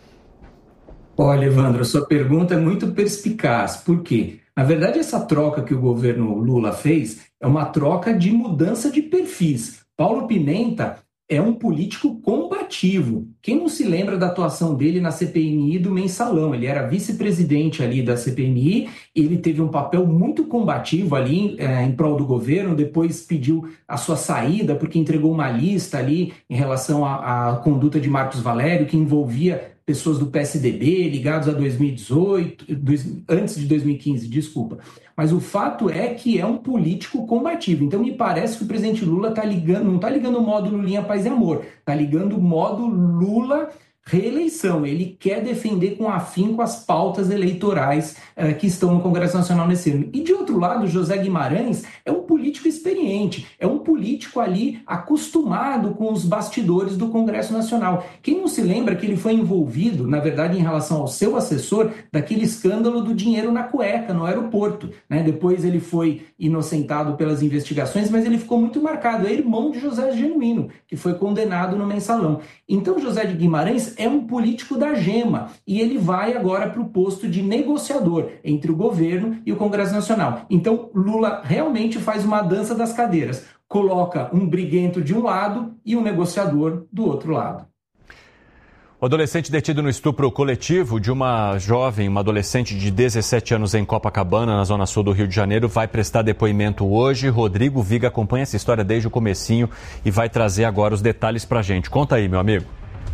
Speaker 7: Olha, Evandro, a sua pergunta é muito perspicaz. Por quê? Na verdade, essa troca que o governo Lula fez é uma troca de mudança de perfis. Paulo Pimenta é um político combativo. combativo. Quem não se lembra da atuação dele na C P M I do Mensalão? Ele era vice-presidente ali da C P M I, ele teve um papel muito combativo ali é, em prol do governo, depois pediu a sua saída porque entregou uma lista ali em relação à, à conduta de Marcos Valério, que envolvia pessoas do P S D B ligados a dois mil e dezoito, dois, antes de dois mil e quinze, desculpa. Mas o fato é que é um político combativo. Então me parece que o presidente Lula tá ligando, não está ligando o modo Lulinha Paz e Amor, está ligando o modo Lula reeleição. Ele quer defender com afinco as pautas eleitorais uh, que estão no Congresso Nacional nesse ano. E de outro lado, José Guimarães é um político experiente, é um político ali acostumado com os bastidores do Congresso Nacional. Quem não se lembra que ele foi envolvido, na verdade, em relação ao seu assessor, daquele escândalo do dinheiro na cueca, no aeroporto, né? Depois ele foi inocentado pelas investigações, mas ele ficou muito marcado. É irmão de José Genuíno, que foi condenado no Mensalão. Então, José de Guimarães é um político da gema e ele vai agora para o posto de negociador entre o governo e o Congresso Nacional. Então, Lula realmente faz uma dança das cadeiras. Coloca um briguento de um lado e um negociador do outro lado.
Speaker 2: O adolescente detido no estupro coletivo de uma jovem, uma adolescente de dezessete anos em Copacabana, na zona sul do Rio de Janeiro, vai prestar depoimento hoje. Rodrigo Viga acompanha essa história desde o comecinho e vai trazer agora os detalhes pra gente. Conta aí, meu amigo.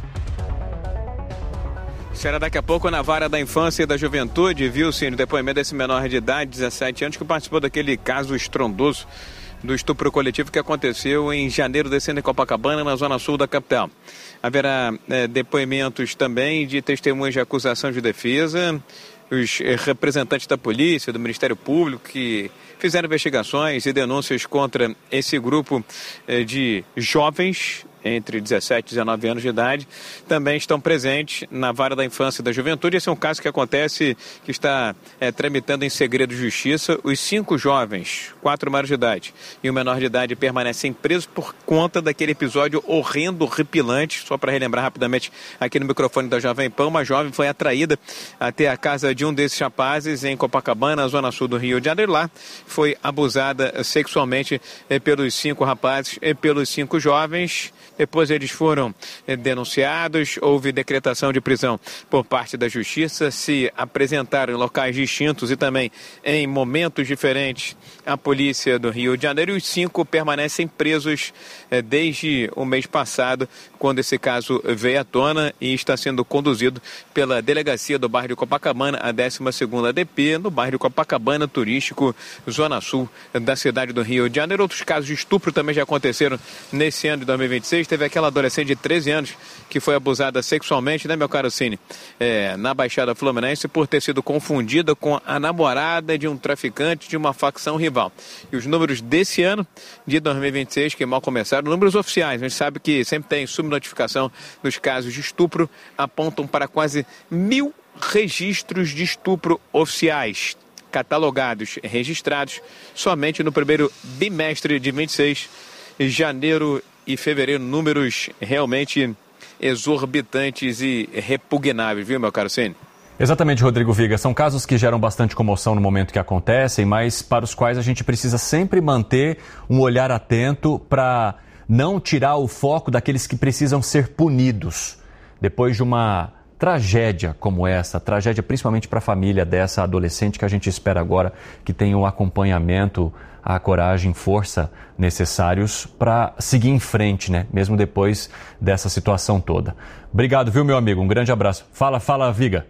Speaker 18: Será daqui a pouco na Vara da Infância e da Juventude, viu, Cínio, o depoimento desse menor de idade, dezessete anos, que participou daquele caso estrondoso do estupro coletivo que aconteceu em janeiro desse ano em Copacabana, na zona sul da capital. Haverá é, depoimentos também de testemunhas de acusação de defesa, os representantes da polícia, do Ministério Público, que fizeram investigações e denúncias contra esse grupo é, de jovens entre dezessete e dezenove anos de idade, também estão presentes na Vara da Infância e da Juventude. Esse é um caso que acontece, que está é, tramitando em segredo de justiça. Os cinco jovens, quatro maiores de idade e o menor de idade, permanecem presos por conta daquele episódio horrendo, horripilante. Só para relembrar rapidamente aqui no microfone da Jovem Pan, uma jovem foi atraída até a casa de um desses rapazes em Copacabana, na zona sul do Rio de Janeiro. Lá foi abusada sexualmente é, pelos cinco rapazes e pelos cinco jovens. Depois eles foram eh, denunciados, houve decretação de prisão por parte da Justiça, se apresentaram em locais distintos e também em momentos diferentes à polícia do Rio de Janeiro. E os cinco permanecem presos eh, desde o mês passado, quando esse caso veio à tona, e está sendo conduzido pela Delegacia do Bairro de Copacabana, a décima segunda D P, no bairro de Copacabana, turístico, zona sul da cidade do Rio de Janeiro. Outros casos de estupro também já aconteceram nesse ano de dois mil e vinte e seis. Teve aquela adolescente de treze anos que foi abusada sexualmente, né, meu caro Cine, é, na Baixada Fluminense, por ter sido confundida com a namorada de um traficante de uma facção rival. E os números desse ano, de dois mil e vinte e seis, que mal começaram, números oficiais, a gente sabe que sempre tem subnotificação dos casos de estupro, apontam para quase mil registros de estupro oficiais, catalogados, registrados, somente no primeiro bimestre de vinte e seis, janeiro e fevereiro, números realmente exorbitantes e repugnáveis, viu, meu caro Cine?
Speaker 2: Exatamente, Rodrigo Viga. São casos que geram bastante comoção no momento que acontecem, mas para os quais a gente precisa sempre manter um olhar atento para não tirar o foco daqueles que precisam ser punidos. Depois de uma tragédia como essa, tragédia principalmente para a família dessa adolescente, que a gente espera agora que tenha o acompanhamento, a coragem, força necessários para seguir em frente, né? Mesmo depois dessa situação toda. Obrigado, viu, meu amigo? Um grande abraço. Fala, fala, Viga.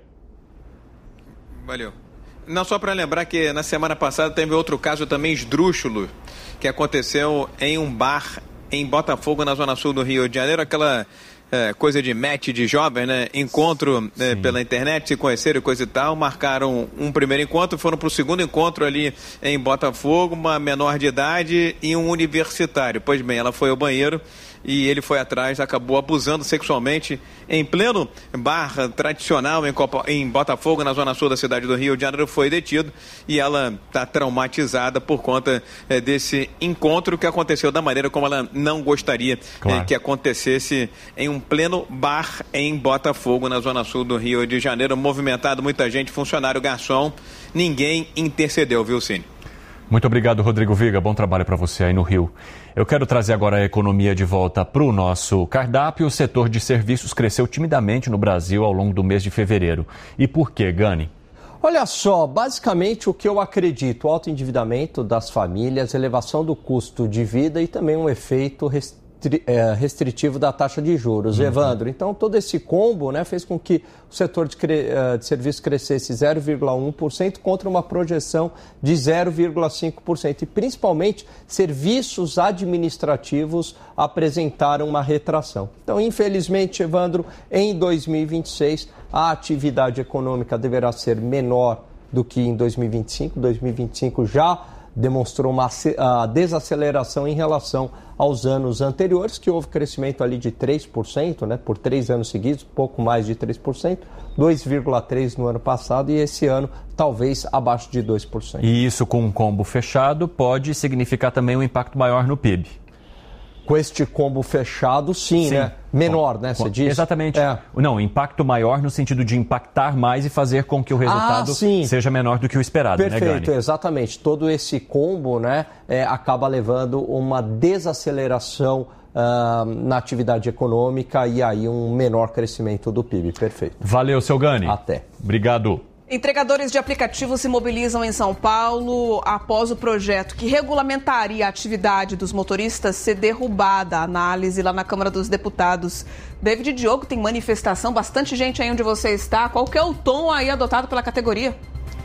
Speaker 18: Valeu. Não, só para lembrar que na semana passada teve outro caso também esdrúxulo, que aconteceu em um bar em Botafogo, na zona sul do Rio de Janeiro, aquela É, coisa de match de jovem, né? Encontro é, pela internet, se conheceram e coisa e tal, marcaram um primeiro encontro, foram para o segundo encontro ali em Botafogo, uma menor de idade e um universitário. Pois bem, ela foi ao banheiro e ele foi atrás, acabou abusando sexualmente em pleno bar tradicional em, Copa, em Botafogo, na zona sul da cidade do Rio de Janeiro. Foi detido e ela está traumatizada por conta é, desse encontro que aconteceu da maneira como ela não gostaria claro. é, que acontecesse em um pleno bar em Botafogo, na zona sul do Rio de Janeiro. Movimentado, muita gente, funcionário, garçom, ninguém intercedeu, viu, Cine?
Speaker 2: Muito obrigado, Rodrigo Viga. Bom trabalho para você aí no Rio. Eu quero trazer agora a economia de volta para o nosso cardápio. O setor de serviços cresceu timidamente no Brasil ao longo do mês de fevereiro. E por quê, Gani?
Speaker 13: Olha só, basicamente o que eu acredito, alto endividamento das famílias, elevação do custo de vida e também um efeito restri- é, restritivo da taxa de juros. Uhum. Evandro, então todo esse combo, né, fez com que o setor de, cre- de serviços crescesse zero vírgula um por cento contra uma projeção de zero vírgula cinco por cento. E principalmente serviços administrativos apresentaram uma retração. Então, infelizmente, Evandro, em dois mil e vinte e seis... a atividade econômica deverá ser menor do que em dois mil e vinte e cinco. dois mil e vinte e cinco já demonstrou uma desaceleração em relação aos anos anteriores, que houve crescimento ali de três por cento, né, por três anos seguidos, pouco mais de três por cento, dois vírgula três por cento no ano passado e esse ano talvez abaixo de dois por cento.
Speaker 2: E isso com um combo fechado pode significar também um impacto maior no P I B.
Speaker 13: Com este combo fechado, sim, sim. né? Menor, né? Você disse?
Speaker 2: Exatamente. É. Não, impacto maior no sentido de impactar mais e fazer com que o resultado ah, seja menor do que o esperado,
Speaker 13: Perfeito,
Speaker 2: né, Gani?
Speaker 13: Exatamente. Todo esse combo, né, é, acaba levando uma desaceleração uh, na atividade econômica e aí um menor crescimento do P I B. Perfeito.
Speaker 2: Valeu, seu Gani.
Speaker 13: Até.
Speaker 2: Obrigado.
Speaker 4: Entregadores de aplicativos se mobilizam em São Paulo após o projeto que regulamentaria a atividade dos motoristas ser derrubada. A análise lá na Câmara dos Deputados. David Diogo, tem manifestação, bastante gente aí onde você está. Qual que é o tom aí adotado pela categoria?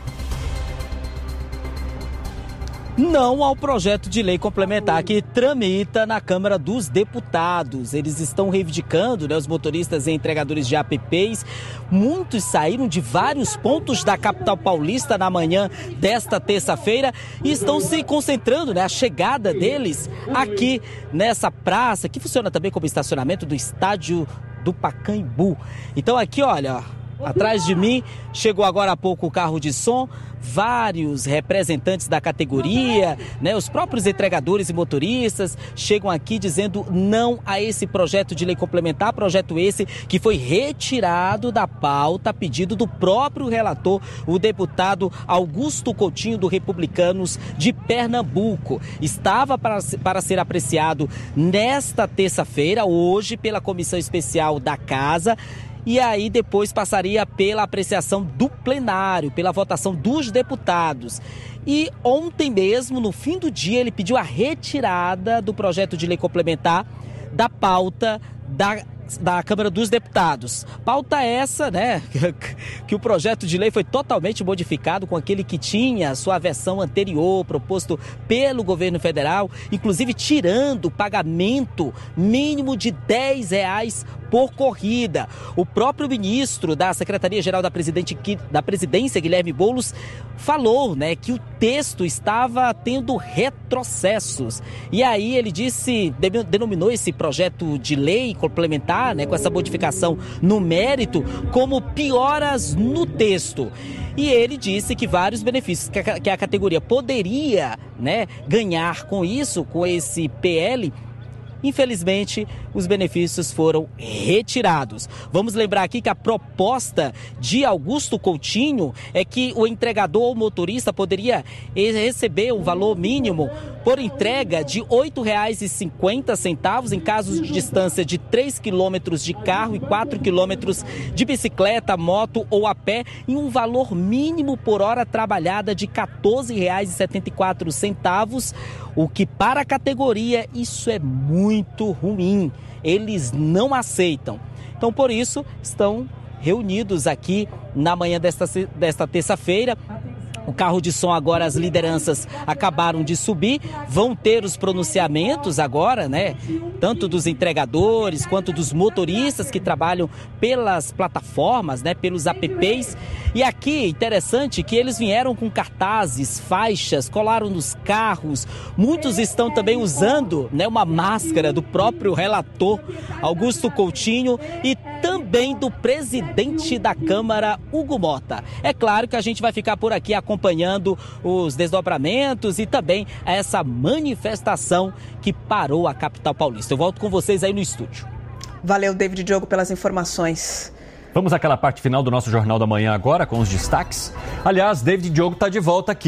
Speaker 5: Não ao projeto de lei complementar que tramita na Câmara dos Deputados. Eles estão reivindicando, né, os motoristas e entregadores de apps. Muitos saíram de vários pontos da capital paulista na manhã desta terça-feira e estão se concentrando, né, a chegada deles aqui nessa praça, que funciona também como estacionamento do estádio do Pacaembu. Então aqui, olha, atrás de mim chegou agora há pouco o carro de som, vários representantes da categoria, né, os próprios entregadores e motoristas chegam aqui dizendo não a esse projeto de lei complementar, projeto esse que foi retirado da pauta a pedido do próprio relator, o deputado Augusto Coutinho, do Republicanos de Pernambuco. Estava para, para ser apreciado nesta terça-feira, hoje, pela Comissão Especial da Casa. E aí depois passaria pela apreciação do plenário, pela votação dos deputados. E ontem mesmo, no fim do dia, ele pediu a retirada do projeto de lei complementar da pauta da, da Câmara dos Deputados. Pauta essa, né, que o projeto de lei foi totalmente modificado com aquele que tinha sua versão anterior, proposto pelo governo federal, inclusive tirando o pagamento mínimo de dez reais por corrida. O próprio ministro da Secretaria-Geral da, da Presidência, Guilherme Boulos, falou, né, que o texto estava tendo retrocessos. E aí ele disse, denominou esse projeto de lei complementar, né, com essa modificação no mérito, como pioras no texto. E ele disse que vários benefícios que a, que a categoria poderia, né, ganhar com isso, com esse P L, infelizmente, os benefícios foram retirados. Vamos lembrar aqui que a proposta de Augusto Coutinho é que o entregador ou motorista poderia receber um valor mínimo por entrega de oito reais e cinquenta centavos em casos de distância de três quilômetros de carro e quatro quilômetros de bicicleta, moto ou a pé, em um valor mínimo por hora trabalhada de quatorze reais e setenta e quatro centavos, o que para a categoria isso é muito ruim. Eles não aceitam. Então, por isso, estão reunidos aqui na manhã desta, desta terça-feira. O carro de som agora, as lideranças acabaram de subir, vão ter os pronunciamentos agora, né? Tanto dos entregadores quanto dos motoristas que trabalham pelas plataformas, né? Pelos apps. E aqui, interessante que eles vieram com cartazes, faixas, colaram nos carros. Muitos estão também usando, né, uma máscara do próprio relator, Augusto Coutinho, e também do presidente da Câmara, Hugo Mota. É claro que a gente vai ficar por aqui acompanhando os desdobramentos e também essa manifestação que parou a capital paulista. Eu volto com vocês aí no estúdio.
Speaker 4: Valeu, David Diogo, pelas informações.
Speaker 2: Vamos àquela parte final do nosso Jornal da Manhã agora, com os destaques. Aliás, David Diogo está de volta aqui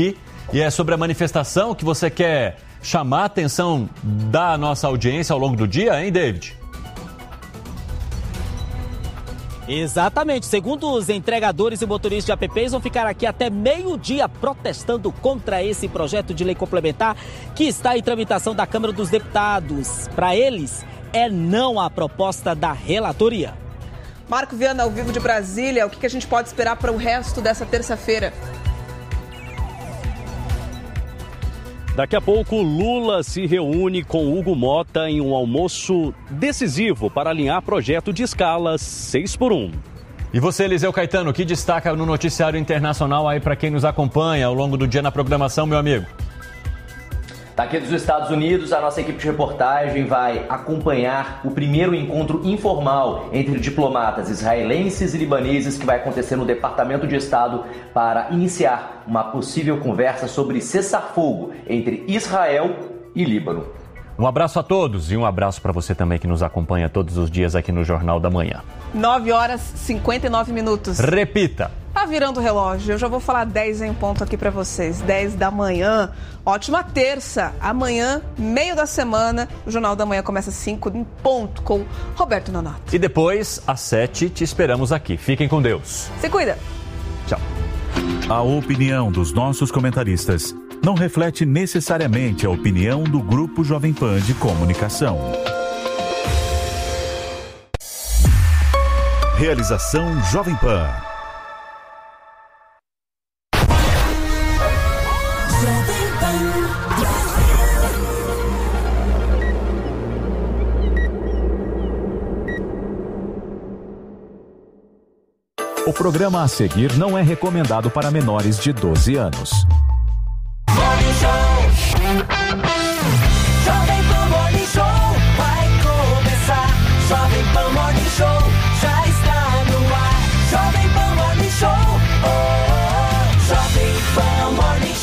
Speaker 2: E é sobre a manifestação que você quer chamar a atenção da nossa audiência ao longo do dia, hein, David?
Speaker 5: Exatamente. Segundo os entregadores e motoristas de apps, vão ficar aqui até meio-dia protestando contra esse projeto de lei complementar que está em tramitação da Câmara dos Deputados. Para eles, é não a proposta da relatoria.
Speaker 4: Marco Viana, ao vivo de Brasília, o que a gente pode esperar para o resto dessa terça-feira?
Speaker 3: Daqui a pouco, Lula se reúne com Hugo Mota em um almoço decisivo para alinhar projeto de escala seis por um.
Speaker 2: E você, Eliseu Caetano, que destaca no noticiário internacional aí para quem nos acompanha ao longo do dia na programação, meu amigo?
Speaker 16: Daqui dos Estados Unidos, a nossa equipe de reportagem vai acompanhar o primeiro encontro informal entre diplomatas israelenses e libaneses que vai acontecer no Departamento de Estado para iniciar uma possível conversa sobre cessar-fogo entre Israel e Líbano.
Speaker 2: Um abraço a todos e um abraço para você também que nos acompanha todos os dias aqui no Jornal da Manhã.
Speaker 4: nove horas e cinquenta e nove minutos.
Speaker 2: Repita.
Speaker 4: Tá virando o relógio, eu já vou falar dez em ponto aqui para vocês, dez da manhã, ótima terça, amanhã, meio da semana, o Jornal da Manhã começa às cinco em ponto com Roberto Nonato.
Speaker 2: E depois, às sete, te esperamos aqui, fiquem com Deus.
Speaker 4: Se cuida.
Speaker 2: Tchau.
Speaker 9: A opinião dos nossos comentaristas não reflete necessariamente a opinião do Grupo Jovem Pan de Comunicação. Realização Jovem Pan. O programa a seguir não é recomendado para menores de doze anos.
Speaker 19: Morning Show. Jovem Pan Morning Show vai começar. Jovem Pan Morning Show já está no ar. Jovem Pan Morning Show. Oh, oh, oh. Jovem Pan Morning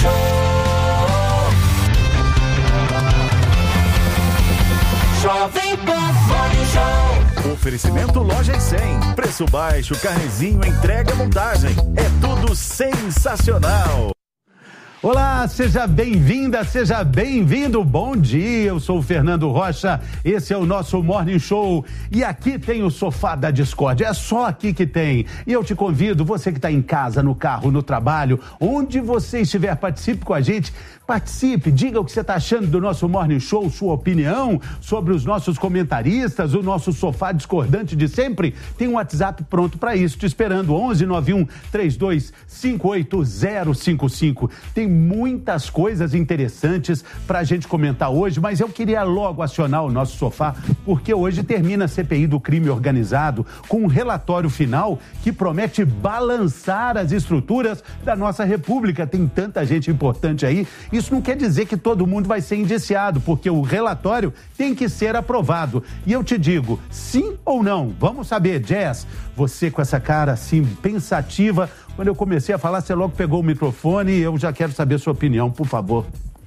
Speaker 19: Show. Jovem Pan Morning Show.
Speaker 9: Oferecimento Loja e cem. Preço baixo, carnezinho, entrega, montagem. É tudo sensacional.
Speaker 14: Olá, seja bem-vinda, seja bem-vindo. Bom dia, eu sou o Fernando Rocha, esse é o nosso Morning Show e aqui tem o Sofá da Discórdia, é só aqui que tem. E eu te convido, você que está em casa, no carro, no trabalho, onde você estiver, participe com a gente. Participe, diga o que você está achando do nosso Morning Show, sua opinião sobre os nossos comentaristas, o nosso sofá discordante de sempre. Tem um WhatsApp pronto para isso, te esperando, onze nove um três dois cinco oito zero cinco cinco. Tem muitas coisas interessantes para a gente comentar hoje, mas eu queria logo acionar o nosso sofá, porque hoje termina a C P I do crime organizado com um relatório final que promete balançar as estruturas da nossa república. Tem tanta gente importante aí. Isso não quer dizer que todo mundo vai ser indiciado, porque o relatório tem que ser aprovado. E eu te digo, sim ou não? Vamos saber, Jess, você com essa cara assim, pensativa, quando eu comecei a falar, você logo pegou o microfone e eu já quero saber sua opinião, por favor.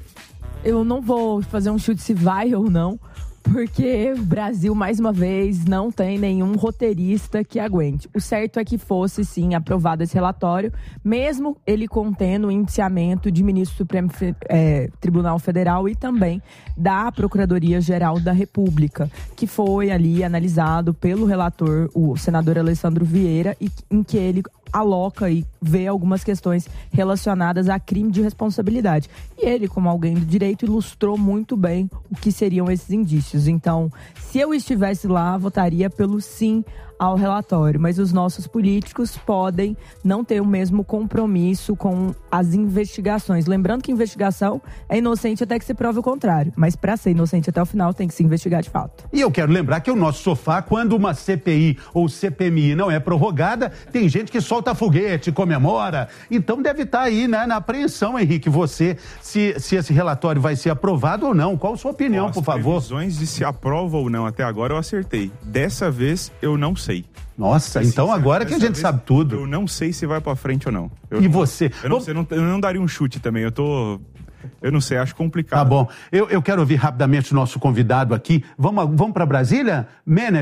Speaker 20: Eu não vou fazer um chute se vai ou não, porque o Brasil, mais uma vez, não tem nenhum roteirista que aguente. O certo é que fosse, sim, aprovado esse relatório, mesmo ele contendo o indiciamento de ministro do Supremo é, Tribunal Federal e também da Procuradoria-Geral da República, que foi ali analisado pelo relator, o senador Alessandro Vieira, e em que ele aloca e vê algumas questões relacionadas a crime de responsabilidade. E ele, como alguém do direito, ilustrou muito bem o que seriam esses indícios. Então, se eu estivesse lá, votaria pelo sim ao relatório, mas os nossos políticos podem não ter o mesmo compromisso com as investigações. Lembrando que investigação é inocente até que se prove o contrário, mas para ser inocente até o final tem que se investigar de fato.
Speaker 14: E eu quero lembrar que o nosso sofá, quando uma C P I ou C P M I não é prorrogada, tem gente que solta foguete, comemora, então deve estar aí, né, na apreensão, Henrique, você, se, se esse relatório vai ser aprovado ou não. Qual a sua opinião,
Speaker 21: As
Speaker 14: por favor?
Speaker 21: As previsões de se aprova ou não até agora eu acertei. Dessa vez eu não sei.
Speaker 14: Nossa,
Speaker 21: Assim,
Speaker 14: então agora que a gente sabe tudo.
Speaker 21: Eu não sei se vai pra frente ou não. Eu
Speaker 14: E
Speaker 21: não,
Speaker 14: você?
Speaker 21: Eu não, sei, eu, não, eu não daria um chute também, eu tô... Eu não sei, acho complicado.
Speaker 14: Tá bom. Eu, eu quero ouvir rapidamente o nosso convidado aqui. Vamos, vamos para Brasília? Manager,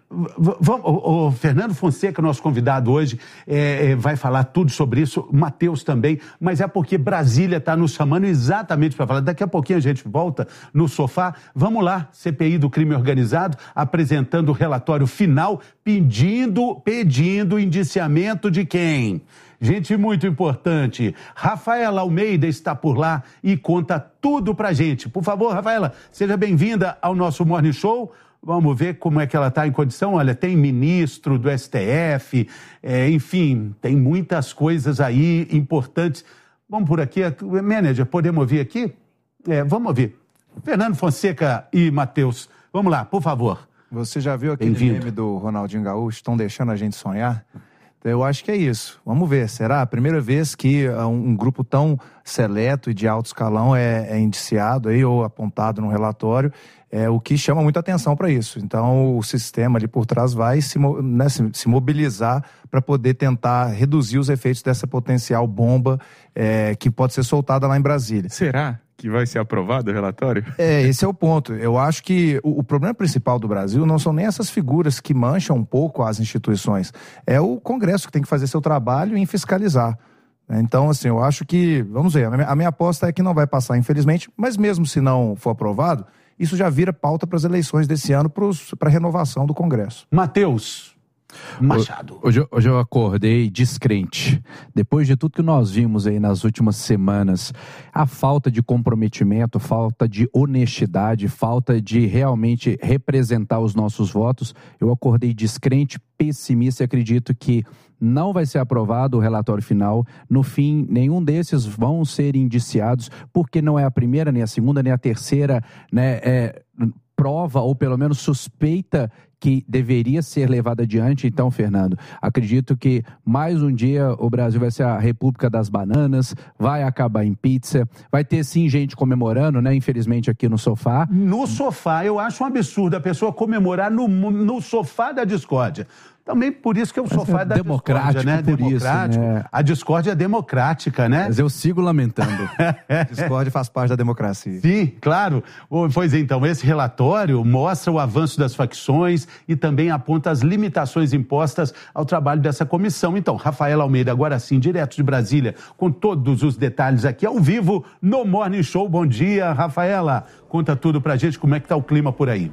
Speaker 14: Vamos, o, o Fernando Fonseca, nosso convidado hoje, é, é, vai falar tudo sobre isso, o Matheus também, mas é porque Brasília está nos chamando exatamente para falar. Daqui a pouquinho a gente volta no sofá. Vamos lá, C P I do crime organizado, apresentando o relatório final, pedindo, pedindo indiciamento de quem? Gente muito importante, Rafaela Almeida está por lá e conta tudo pra gente. Por favor, Rafaela, seja bem-vinda ao nosso Morning Show. Vamos ver como é que ela está em condição. Olha, tem ministro do S T F, é, enfim, tem muitas coisas aí importantes. Vamos por aqui. Manager, podemos ouvir aqui? É, vamos ouvir. Fernando Fonseca e Matheus, vamos lá, por favor.
Speaker 6: Você já viu aquele meme do Ronaldinho Gaúcho? Estão deixando a gente sonhar? Eu acho que é isso. Vamos ver. Será a primeira vez que um grupo tão seleto e de alto escalão é, é indiciado aí, ou apontado no relatório, é o que chama muita atenção para isso. Então, o sistema ali por trás vai se, né, se, se mobilizar para poder tentar reduzir os efeitos dessa potencial bomba é, que pode ser soltada lá em Brasília.
Speaker 21: Será que vai ser aprovado o relatório?
Speaker 6: É, esse é o ponto. Eu acho que o, o problema principal do Brasil não são nem essas figuras que mancham um pouco as instituições. É o Congresso que tem que fazer seu trabalho em fiscalizar. Então, assim, eu acho que, vamos ver, a minha, a minha aposta é que não vai passar, infelizmente, mas mesmo se não for aprovado, isso já vira pauta para as eleições desse ano, para a renovação do Congresso.
Speaker 14: Matheus Machado.
Speaker 22: Hoje, hoje eu acordei descrente. Depois de tudo que nós vimos aí nas últimas semanas, a falta de comprometimento, falta de honestidade, falta de realmente representar os nossos votos, eu acordei descrente, pessimista e acredito que não vai ser aprovado o relatório final. No fim, nenhum desses vão ser indiciados, porque não é a primeira, nem a segunda, nem a terceira, né, é, prova, ou pelo menos suspeita, que deveria ser levada adiante. Então, Fernando, acredito que mais um dia o Brasil vai ser a República das Bananas, vai acabar em pizza, vai ter sim gente comemorando, né? Infelizmente aqui no sofá.
Speaker 14: No sofá, eu acho um absurdo a pessoa comemorar no, no sofá da discórdia. Também por isso que é o sofá é da discórdia, né?
Speaker 22: Por
Speaker 14: Democrático.
Speaker 22: Isso, né?
Speaker 14: A discórdia é democrática, né?
Speaker 22: Mas eu sigo lamentando.
Speaker 6: A discórdia faz parte da democracia.
Speaker 14: Sim, claro. Pois então, esse relatório mostra o avanço das facções e também aponta as limitações impostas ao trabalho dessa comissão. Então, Rafaela Almeida, agora sim, direto de Brasília, com todos os detalhes aqui ao vivo no Morning Show. Bom dia, Rafaela. Conta tudo pra gente, como é que tá o clima por aí.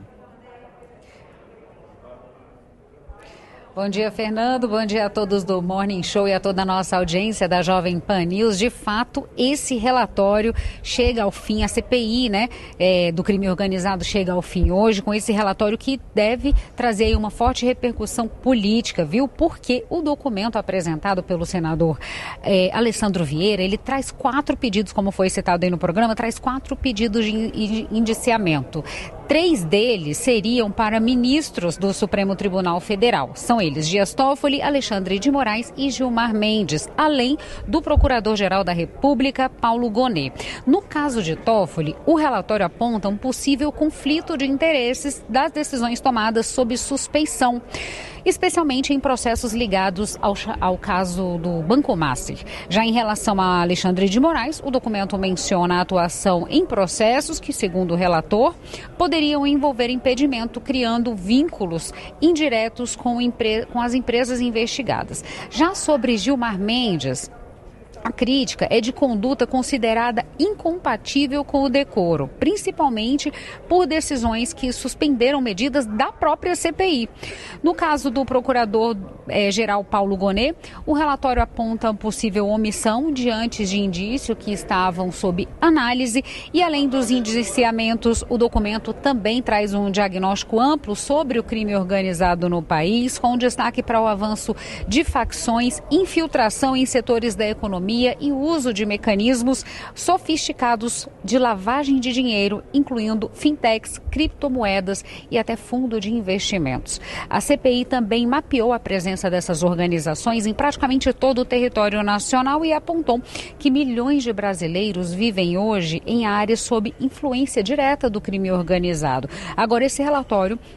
Speaker 17: Bom dia, Fernando. Bom dia a todos do Morning Show e a toda a nossa audiência da Jovem Pan News. De fato, esse relatório chega ao fim, a C P I, né, é, do crime organizado chega ao fim hoje, com esse relatório que deve trazer aí uma forte repercussão política, viu? Porque o documento apresentado pelo senador é, Alessandro Vieira, ele traz quatro pedidos, como foi citado aí no programa, traz quatro pedidos de indiciamento. Três deles seriam para ministros do Supremo Tribunal Federal. São eles Dias Toffoli, Alexandre de Moraes e Gilmar Mendes, além do Procurador-Geral da República, Paulo Gonet. No caso de Toffoli, o relatório aponta um possível conflito de interesses das decisões tomadas sob suspeição, especialmente em processos ligados ao, ao caso do Banco Master. Já em relação a Alexandre de Moraes, o documento menciona a atuação em processos que, segundo o relator, poderiam envolver impedimento, criando vínculos indiretos com, empre... com as empresas investigadas. Já sobre Gilmar Mendes, a crítica é de conduta considerada incompatível com o decoro, principalmente por decisões que suspenderam medidas da própria C P I. No caso do procurador-geral Paulo Gonet, o relatório aponta possível omissão diante de indício que estavam sob análise e, além dos indiciamentos, o documento também traz um diagnóstico amplo sobre o crime organizado no país, com destaque para o avanço de facções, infiltração em setores da economia e o uso de mecanismos sofisticados de lavagem de dinheiro, incluindo fintechs, criptomoedas e até fundo de investimentos. A C P I também mapeou a presença dessas organizações em praticamente todo o território nacional e apontou que milhões de brasileiros vivem hoje em áreas sob influência direta do crime organizado. Agora, esse relatório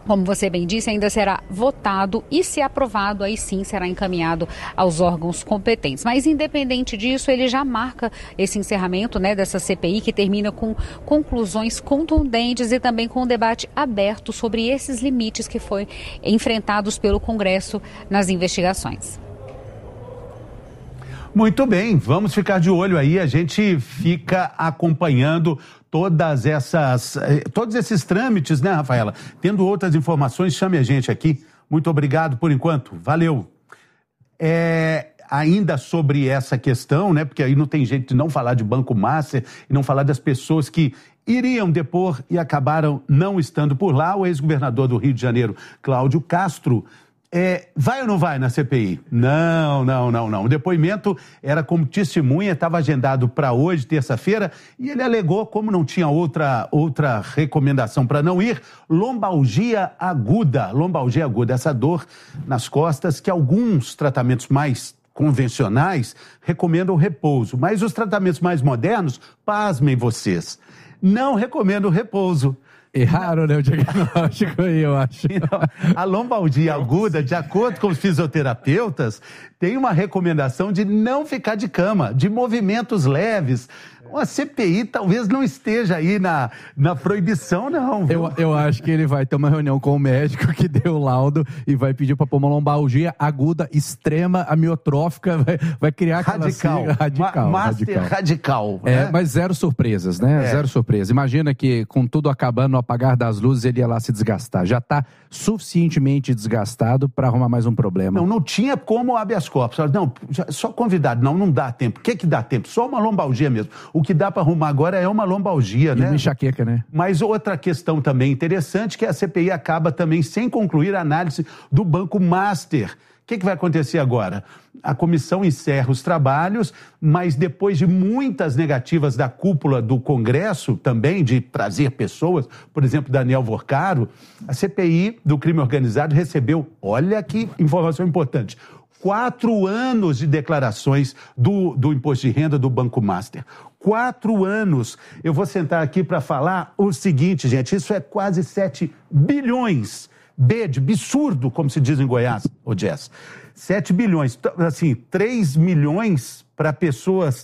Speaker 17: como você bem disse, ainda será votado e, se aprovado, aí sim será encaminhado aos órgãos competentes. Mas, independente disso, ele já marca esse encerramento, né, dessa C P I, que termina com conclusões contundentes e também com um debate aberto sobre esses limites que foram enfrentados pelo Congresso nas investigações.
Speaker 14: Muito bem, vamos ficar de olho aí, a gente fica acompanhando todas essas, todos esses trâmites, né, Rafaela? Tendo outras informações, chame a gente aqui. Muito obrigado por enquanto, valeu. É, ainda sobre essa questão, né, porque aí não tem jeito de não falar de Banco Master e não falar das pessoas que iriam depor e acabaram não estando por lá. O ex-governador do Rio de Janeiro, Cláudio Castro, É, vai ou não vai na C P I? Não, não, não, não. O depoimento era como testemunha, estava agendado para hoje, terça-feira, e ele alegou, como não tinha outra, outra recomendação para não ir, lombalgia aguda. Lombalgia aguda, essa dor nas costas que alguns tratamentos mais convencionais recomendam repouso, mas os tratamentos mais modernos, pasmem vocês, não recomendam repouso.
Speaker 22: Erraram, né, o diagnóstico aí, eu acho.
Speaker 14: A lombalgia aguda, de acordo com os fisioterapeutas, tem uma recomendação de não ficar de cama, de movimentos leves. A C P I talvez não esteja aí na, na proibição, não.
Speaker 22: Eu, eu acho que ele vai ter uma reunião com o médico que deu o laudo e vai pedir para pôr uma lombalgia aguda, extrema, amiotrófica, vai, vai criar aquela
Speaker 14: radical.
Speaker 22: Sigla, radical.
Speaker 14: Ma master radical. radical
Speaker 22: é,
Speaker 14: né?
Speaker 22: Mas zero surpresas, né? É. Zero surpresas. Imagina que com tudo acabando, no apagar das luzes, ele ia lá se desgastar. Já está suficientemente desgastado para arrumar mais um problema.
Speaker 14: Não, não tinha como habeas corpus. Não, só convidado. Não, não dá tempo. O que que dá tempo? Só uma lombalgia mesmo. O que dá para arrumar agora é uma lombalgia,
Speaker 22: e
Speaker 14: né?
Speaker 22: Uma enxaqueca, né?
Speaker 14: Mas outra questão também interessante, que a C P I acaba também sem concluir a análise do Banco Master. O que que vai acontecer agora? A comissão encerra os trabalhos, mas depois de muitas negativas da cúpula do Congresso, também de trazer pessoas, por exemplo, Daniel Vorcaro, a C P I do crime organizado recebeu, olha que informação importante, quatro anos de declarações do, do imposto de renda do Banco Master. Quatro anos. Eu vou sentar aqui para falar o seguinte, gente, isso é quase sete bilhões. B de absurdo, como se diz em Goiás, o Jess. sete bilhões, assim, três milhões para pessoas,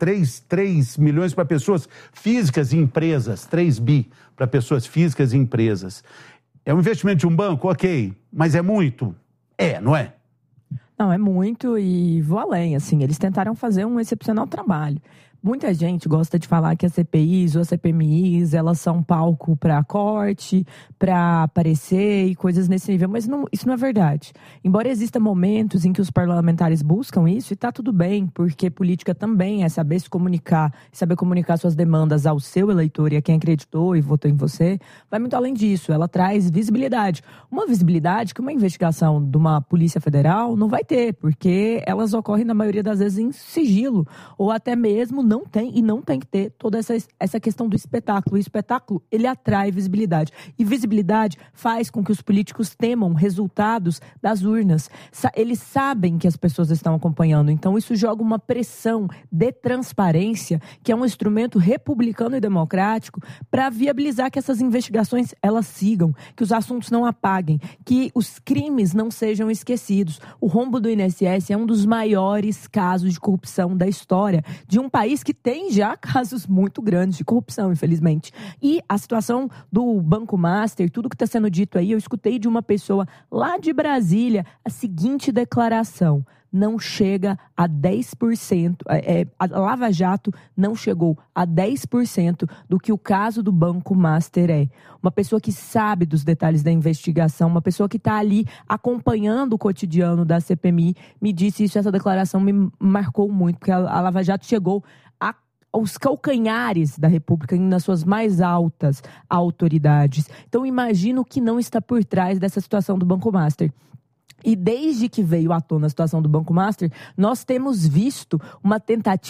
Speaker 14: três milhões para pessoas físicas e empresas, três bi para pessoas físicas e empresas. É um investimento de um banco? Ok, mas é muito? É, não é?
Speaker 20: Não, é muito e vou além, assim, eles tentaram fazer um excepcional trabalho. Muita gente gosta de falar que as C P Is ou as C P M Is, elas são palco para corte, para aparecer e coisas nesse nível, mas não, isso não é verdade. Embora existam momentos em que os parlamentares buscam isso, e tá tudo bem, porque política também é saber se comunicar, saber comunicar suas demandas ao seu eleitor e a quem acreditou e votou em você, vai muito além disso, ela traz visibilidade. Uma visibilidade que uma investigação de uma Polícia Federal não vai ter, porque elas ocorrem na maioria das vezes em sigilo, ou até mesmo não tem, e não tem que ter toda essa, essa questão do espetáculo. O espetáculo, ele atrai visibilidade. E visibilidade faz com que os políticos temam resultados das urnas. Eles sabem que as pessoas estão acompanhando. Então, isso joga uma pressão de transparência, que é um instrumento republicano e democrático, para viabilizar que essas investigações, elas sigam, que os assuntos não apaguem, que os crimes não sejam esquecidos. O rombo do I N S S é um dos maiores casos de corrupção da história de um país que tem já casos muito grandes de corrupção, infelizmente. E a situação do Banco Master, tudo que está sendo dito aí, eu escutei de uma pessoa lá de Brasília a seguinte declaração: não chega a dez por cento, é, a Lava Jato não chegou a dez por cento do que o caso do Banco Master é. Uma pessoa que sabe dos detalhes da investigação, uma pessoa que está ali acompanhando o cotidiano da C P M I, me disse isso, essa declaração me marcou muito, porque a, a Lava Jato chegou a aos calcanhares da República, nas suas mais altas autoridades. Então, imagino o que não está por trás dessa situação do Banco Master. E desde que veio à tona a situação do Banco Master, nós temos visto uma tentativa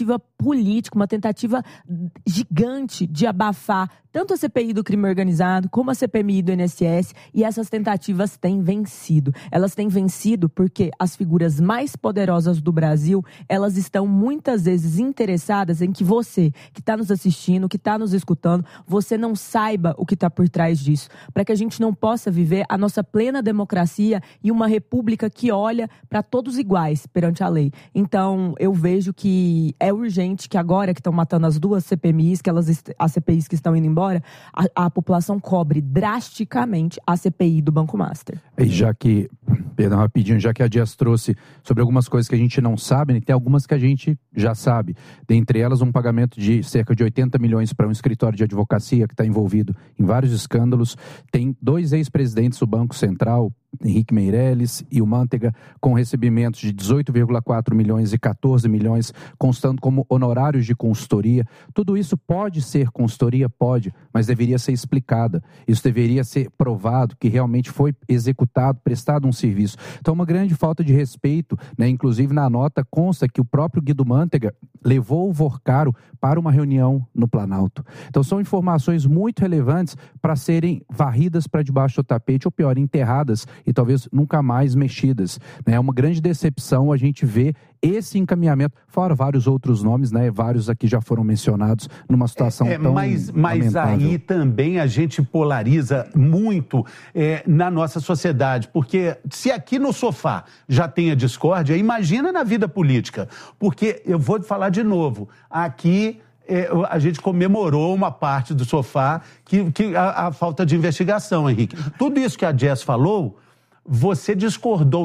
Speaker 20: política, uma tentativa gigante de abafar tanto a C P I do crime organizado como a C P M I do I N S S, e essas tentativas têm vencido. Elas têm vencido porque as figuras mais poderosas do Brasil, elas estão muitas vezes interessadas em que você, que está nos assistindo, que está nos escutando, você não saiba o que está por trás disso, para que a gente não possa viver a nossa plena democracia e uma república que olha para todos iguais perante a lei. Então, eu vejo que é urgente que agora que estão matando as duas C P M Is, que elas, as C P Is que estão indo embora, A, a população cobre drasticamente a C P I do Banco Master.
Speaker 22: E já que, perdão, rapidinho, já que a Jess trouxe sobre algumas coisas que a gente não sabe, né, tem algumas que a gente já sabe. Dentre elas, um pagamento de cerca de oitenta milhões para um escritório de advocacia que está envolvido em vários escândalos. Tem dois ex-presidentes do Banco Central, Henrique Meirelles e o Manteiga, com recebimentos de dezoito vírgula quatro milhões e quatorze milhões, constando como honorários de consultoria. Tudo isso pode ser consultoria? Pode, mas deveria ser explicada. Isso deveria ser provado que realmente foi executado, prestado um serviço. Então, uma grande falta de respeito, né? Inclusive na nota consta que o próprio Guido Manteiga levou o Vorcaro para uma reunião no Planalto. Então, são informações muito relevantes para serem varridas para debaixo do tapete, ou pior, enterradas e talvez nunca mais mexidas. É uma grande decepção a gente ver esse encaminhamento, fora vários outros nomes, né? Vários aqui já foram mencionados numa situação
Speaker 14: é,
Speaker 22: tão
Speaker 14: mas, mas aí também a gente polariza muito é, na nossa sociedade, porque se aqui no sofá já tem a discórdia, imagina na vida política, porque eu vou falar de novo, aqui é, a gente comemorou uma parte do sofá que, que a, a falta de investigação, Henrique. Tudo isso que a Jess falou, você discordou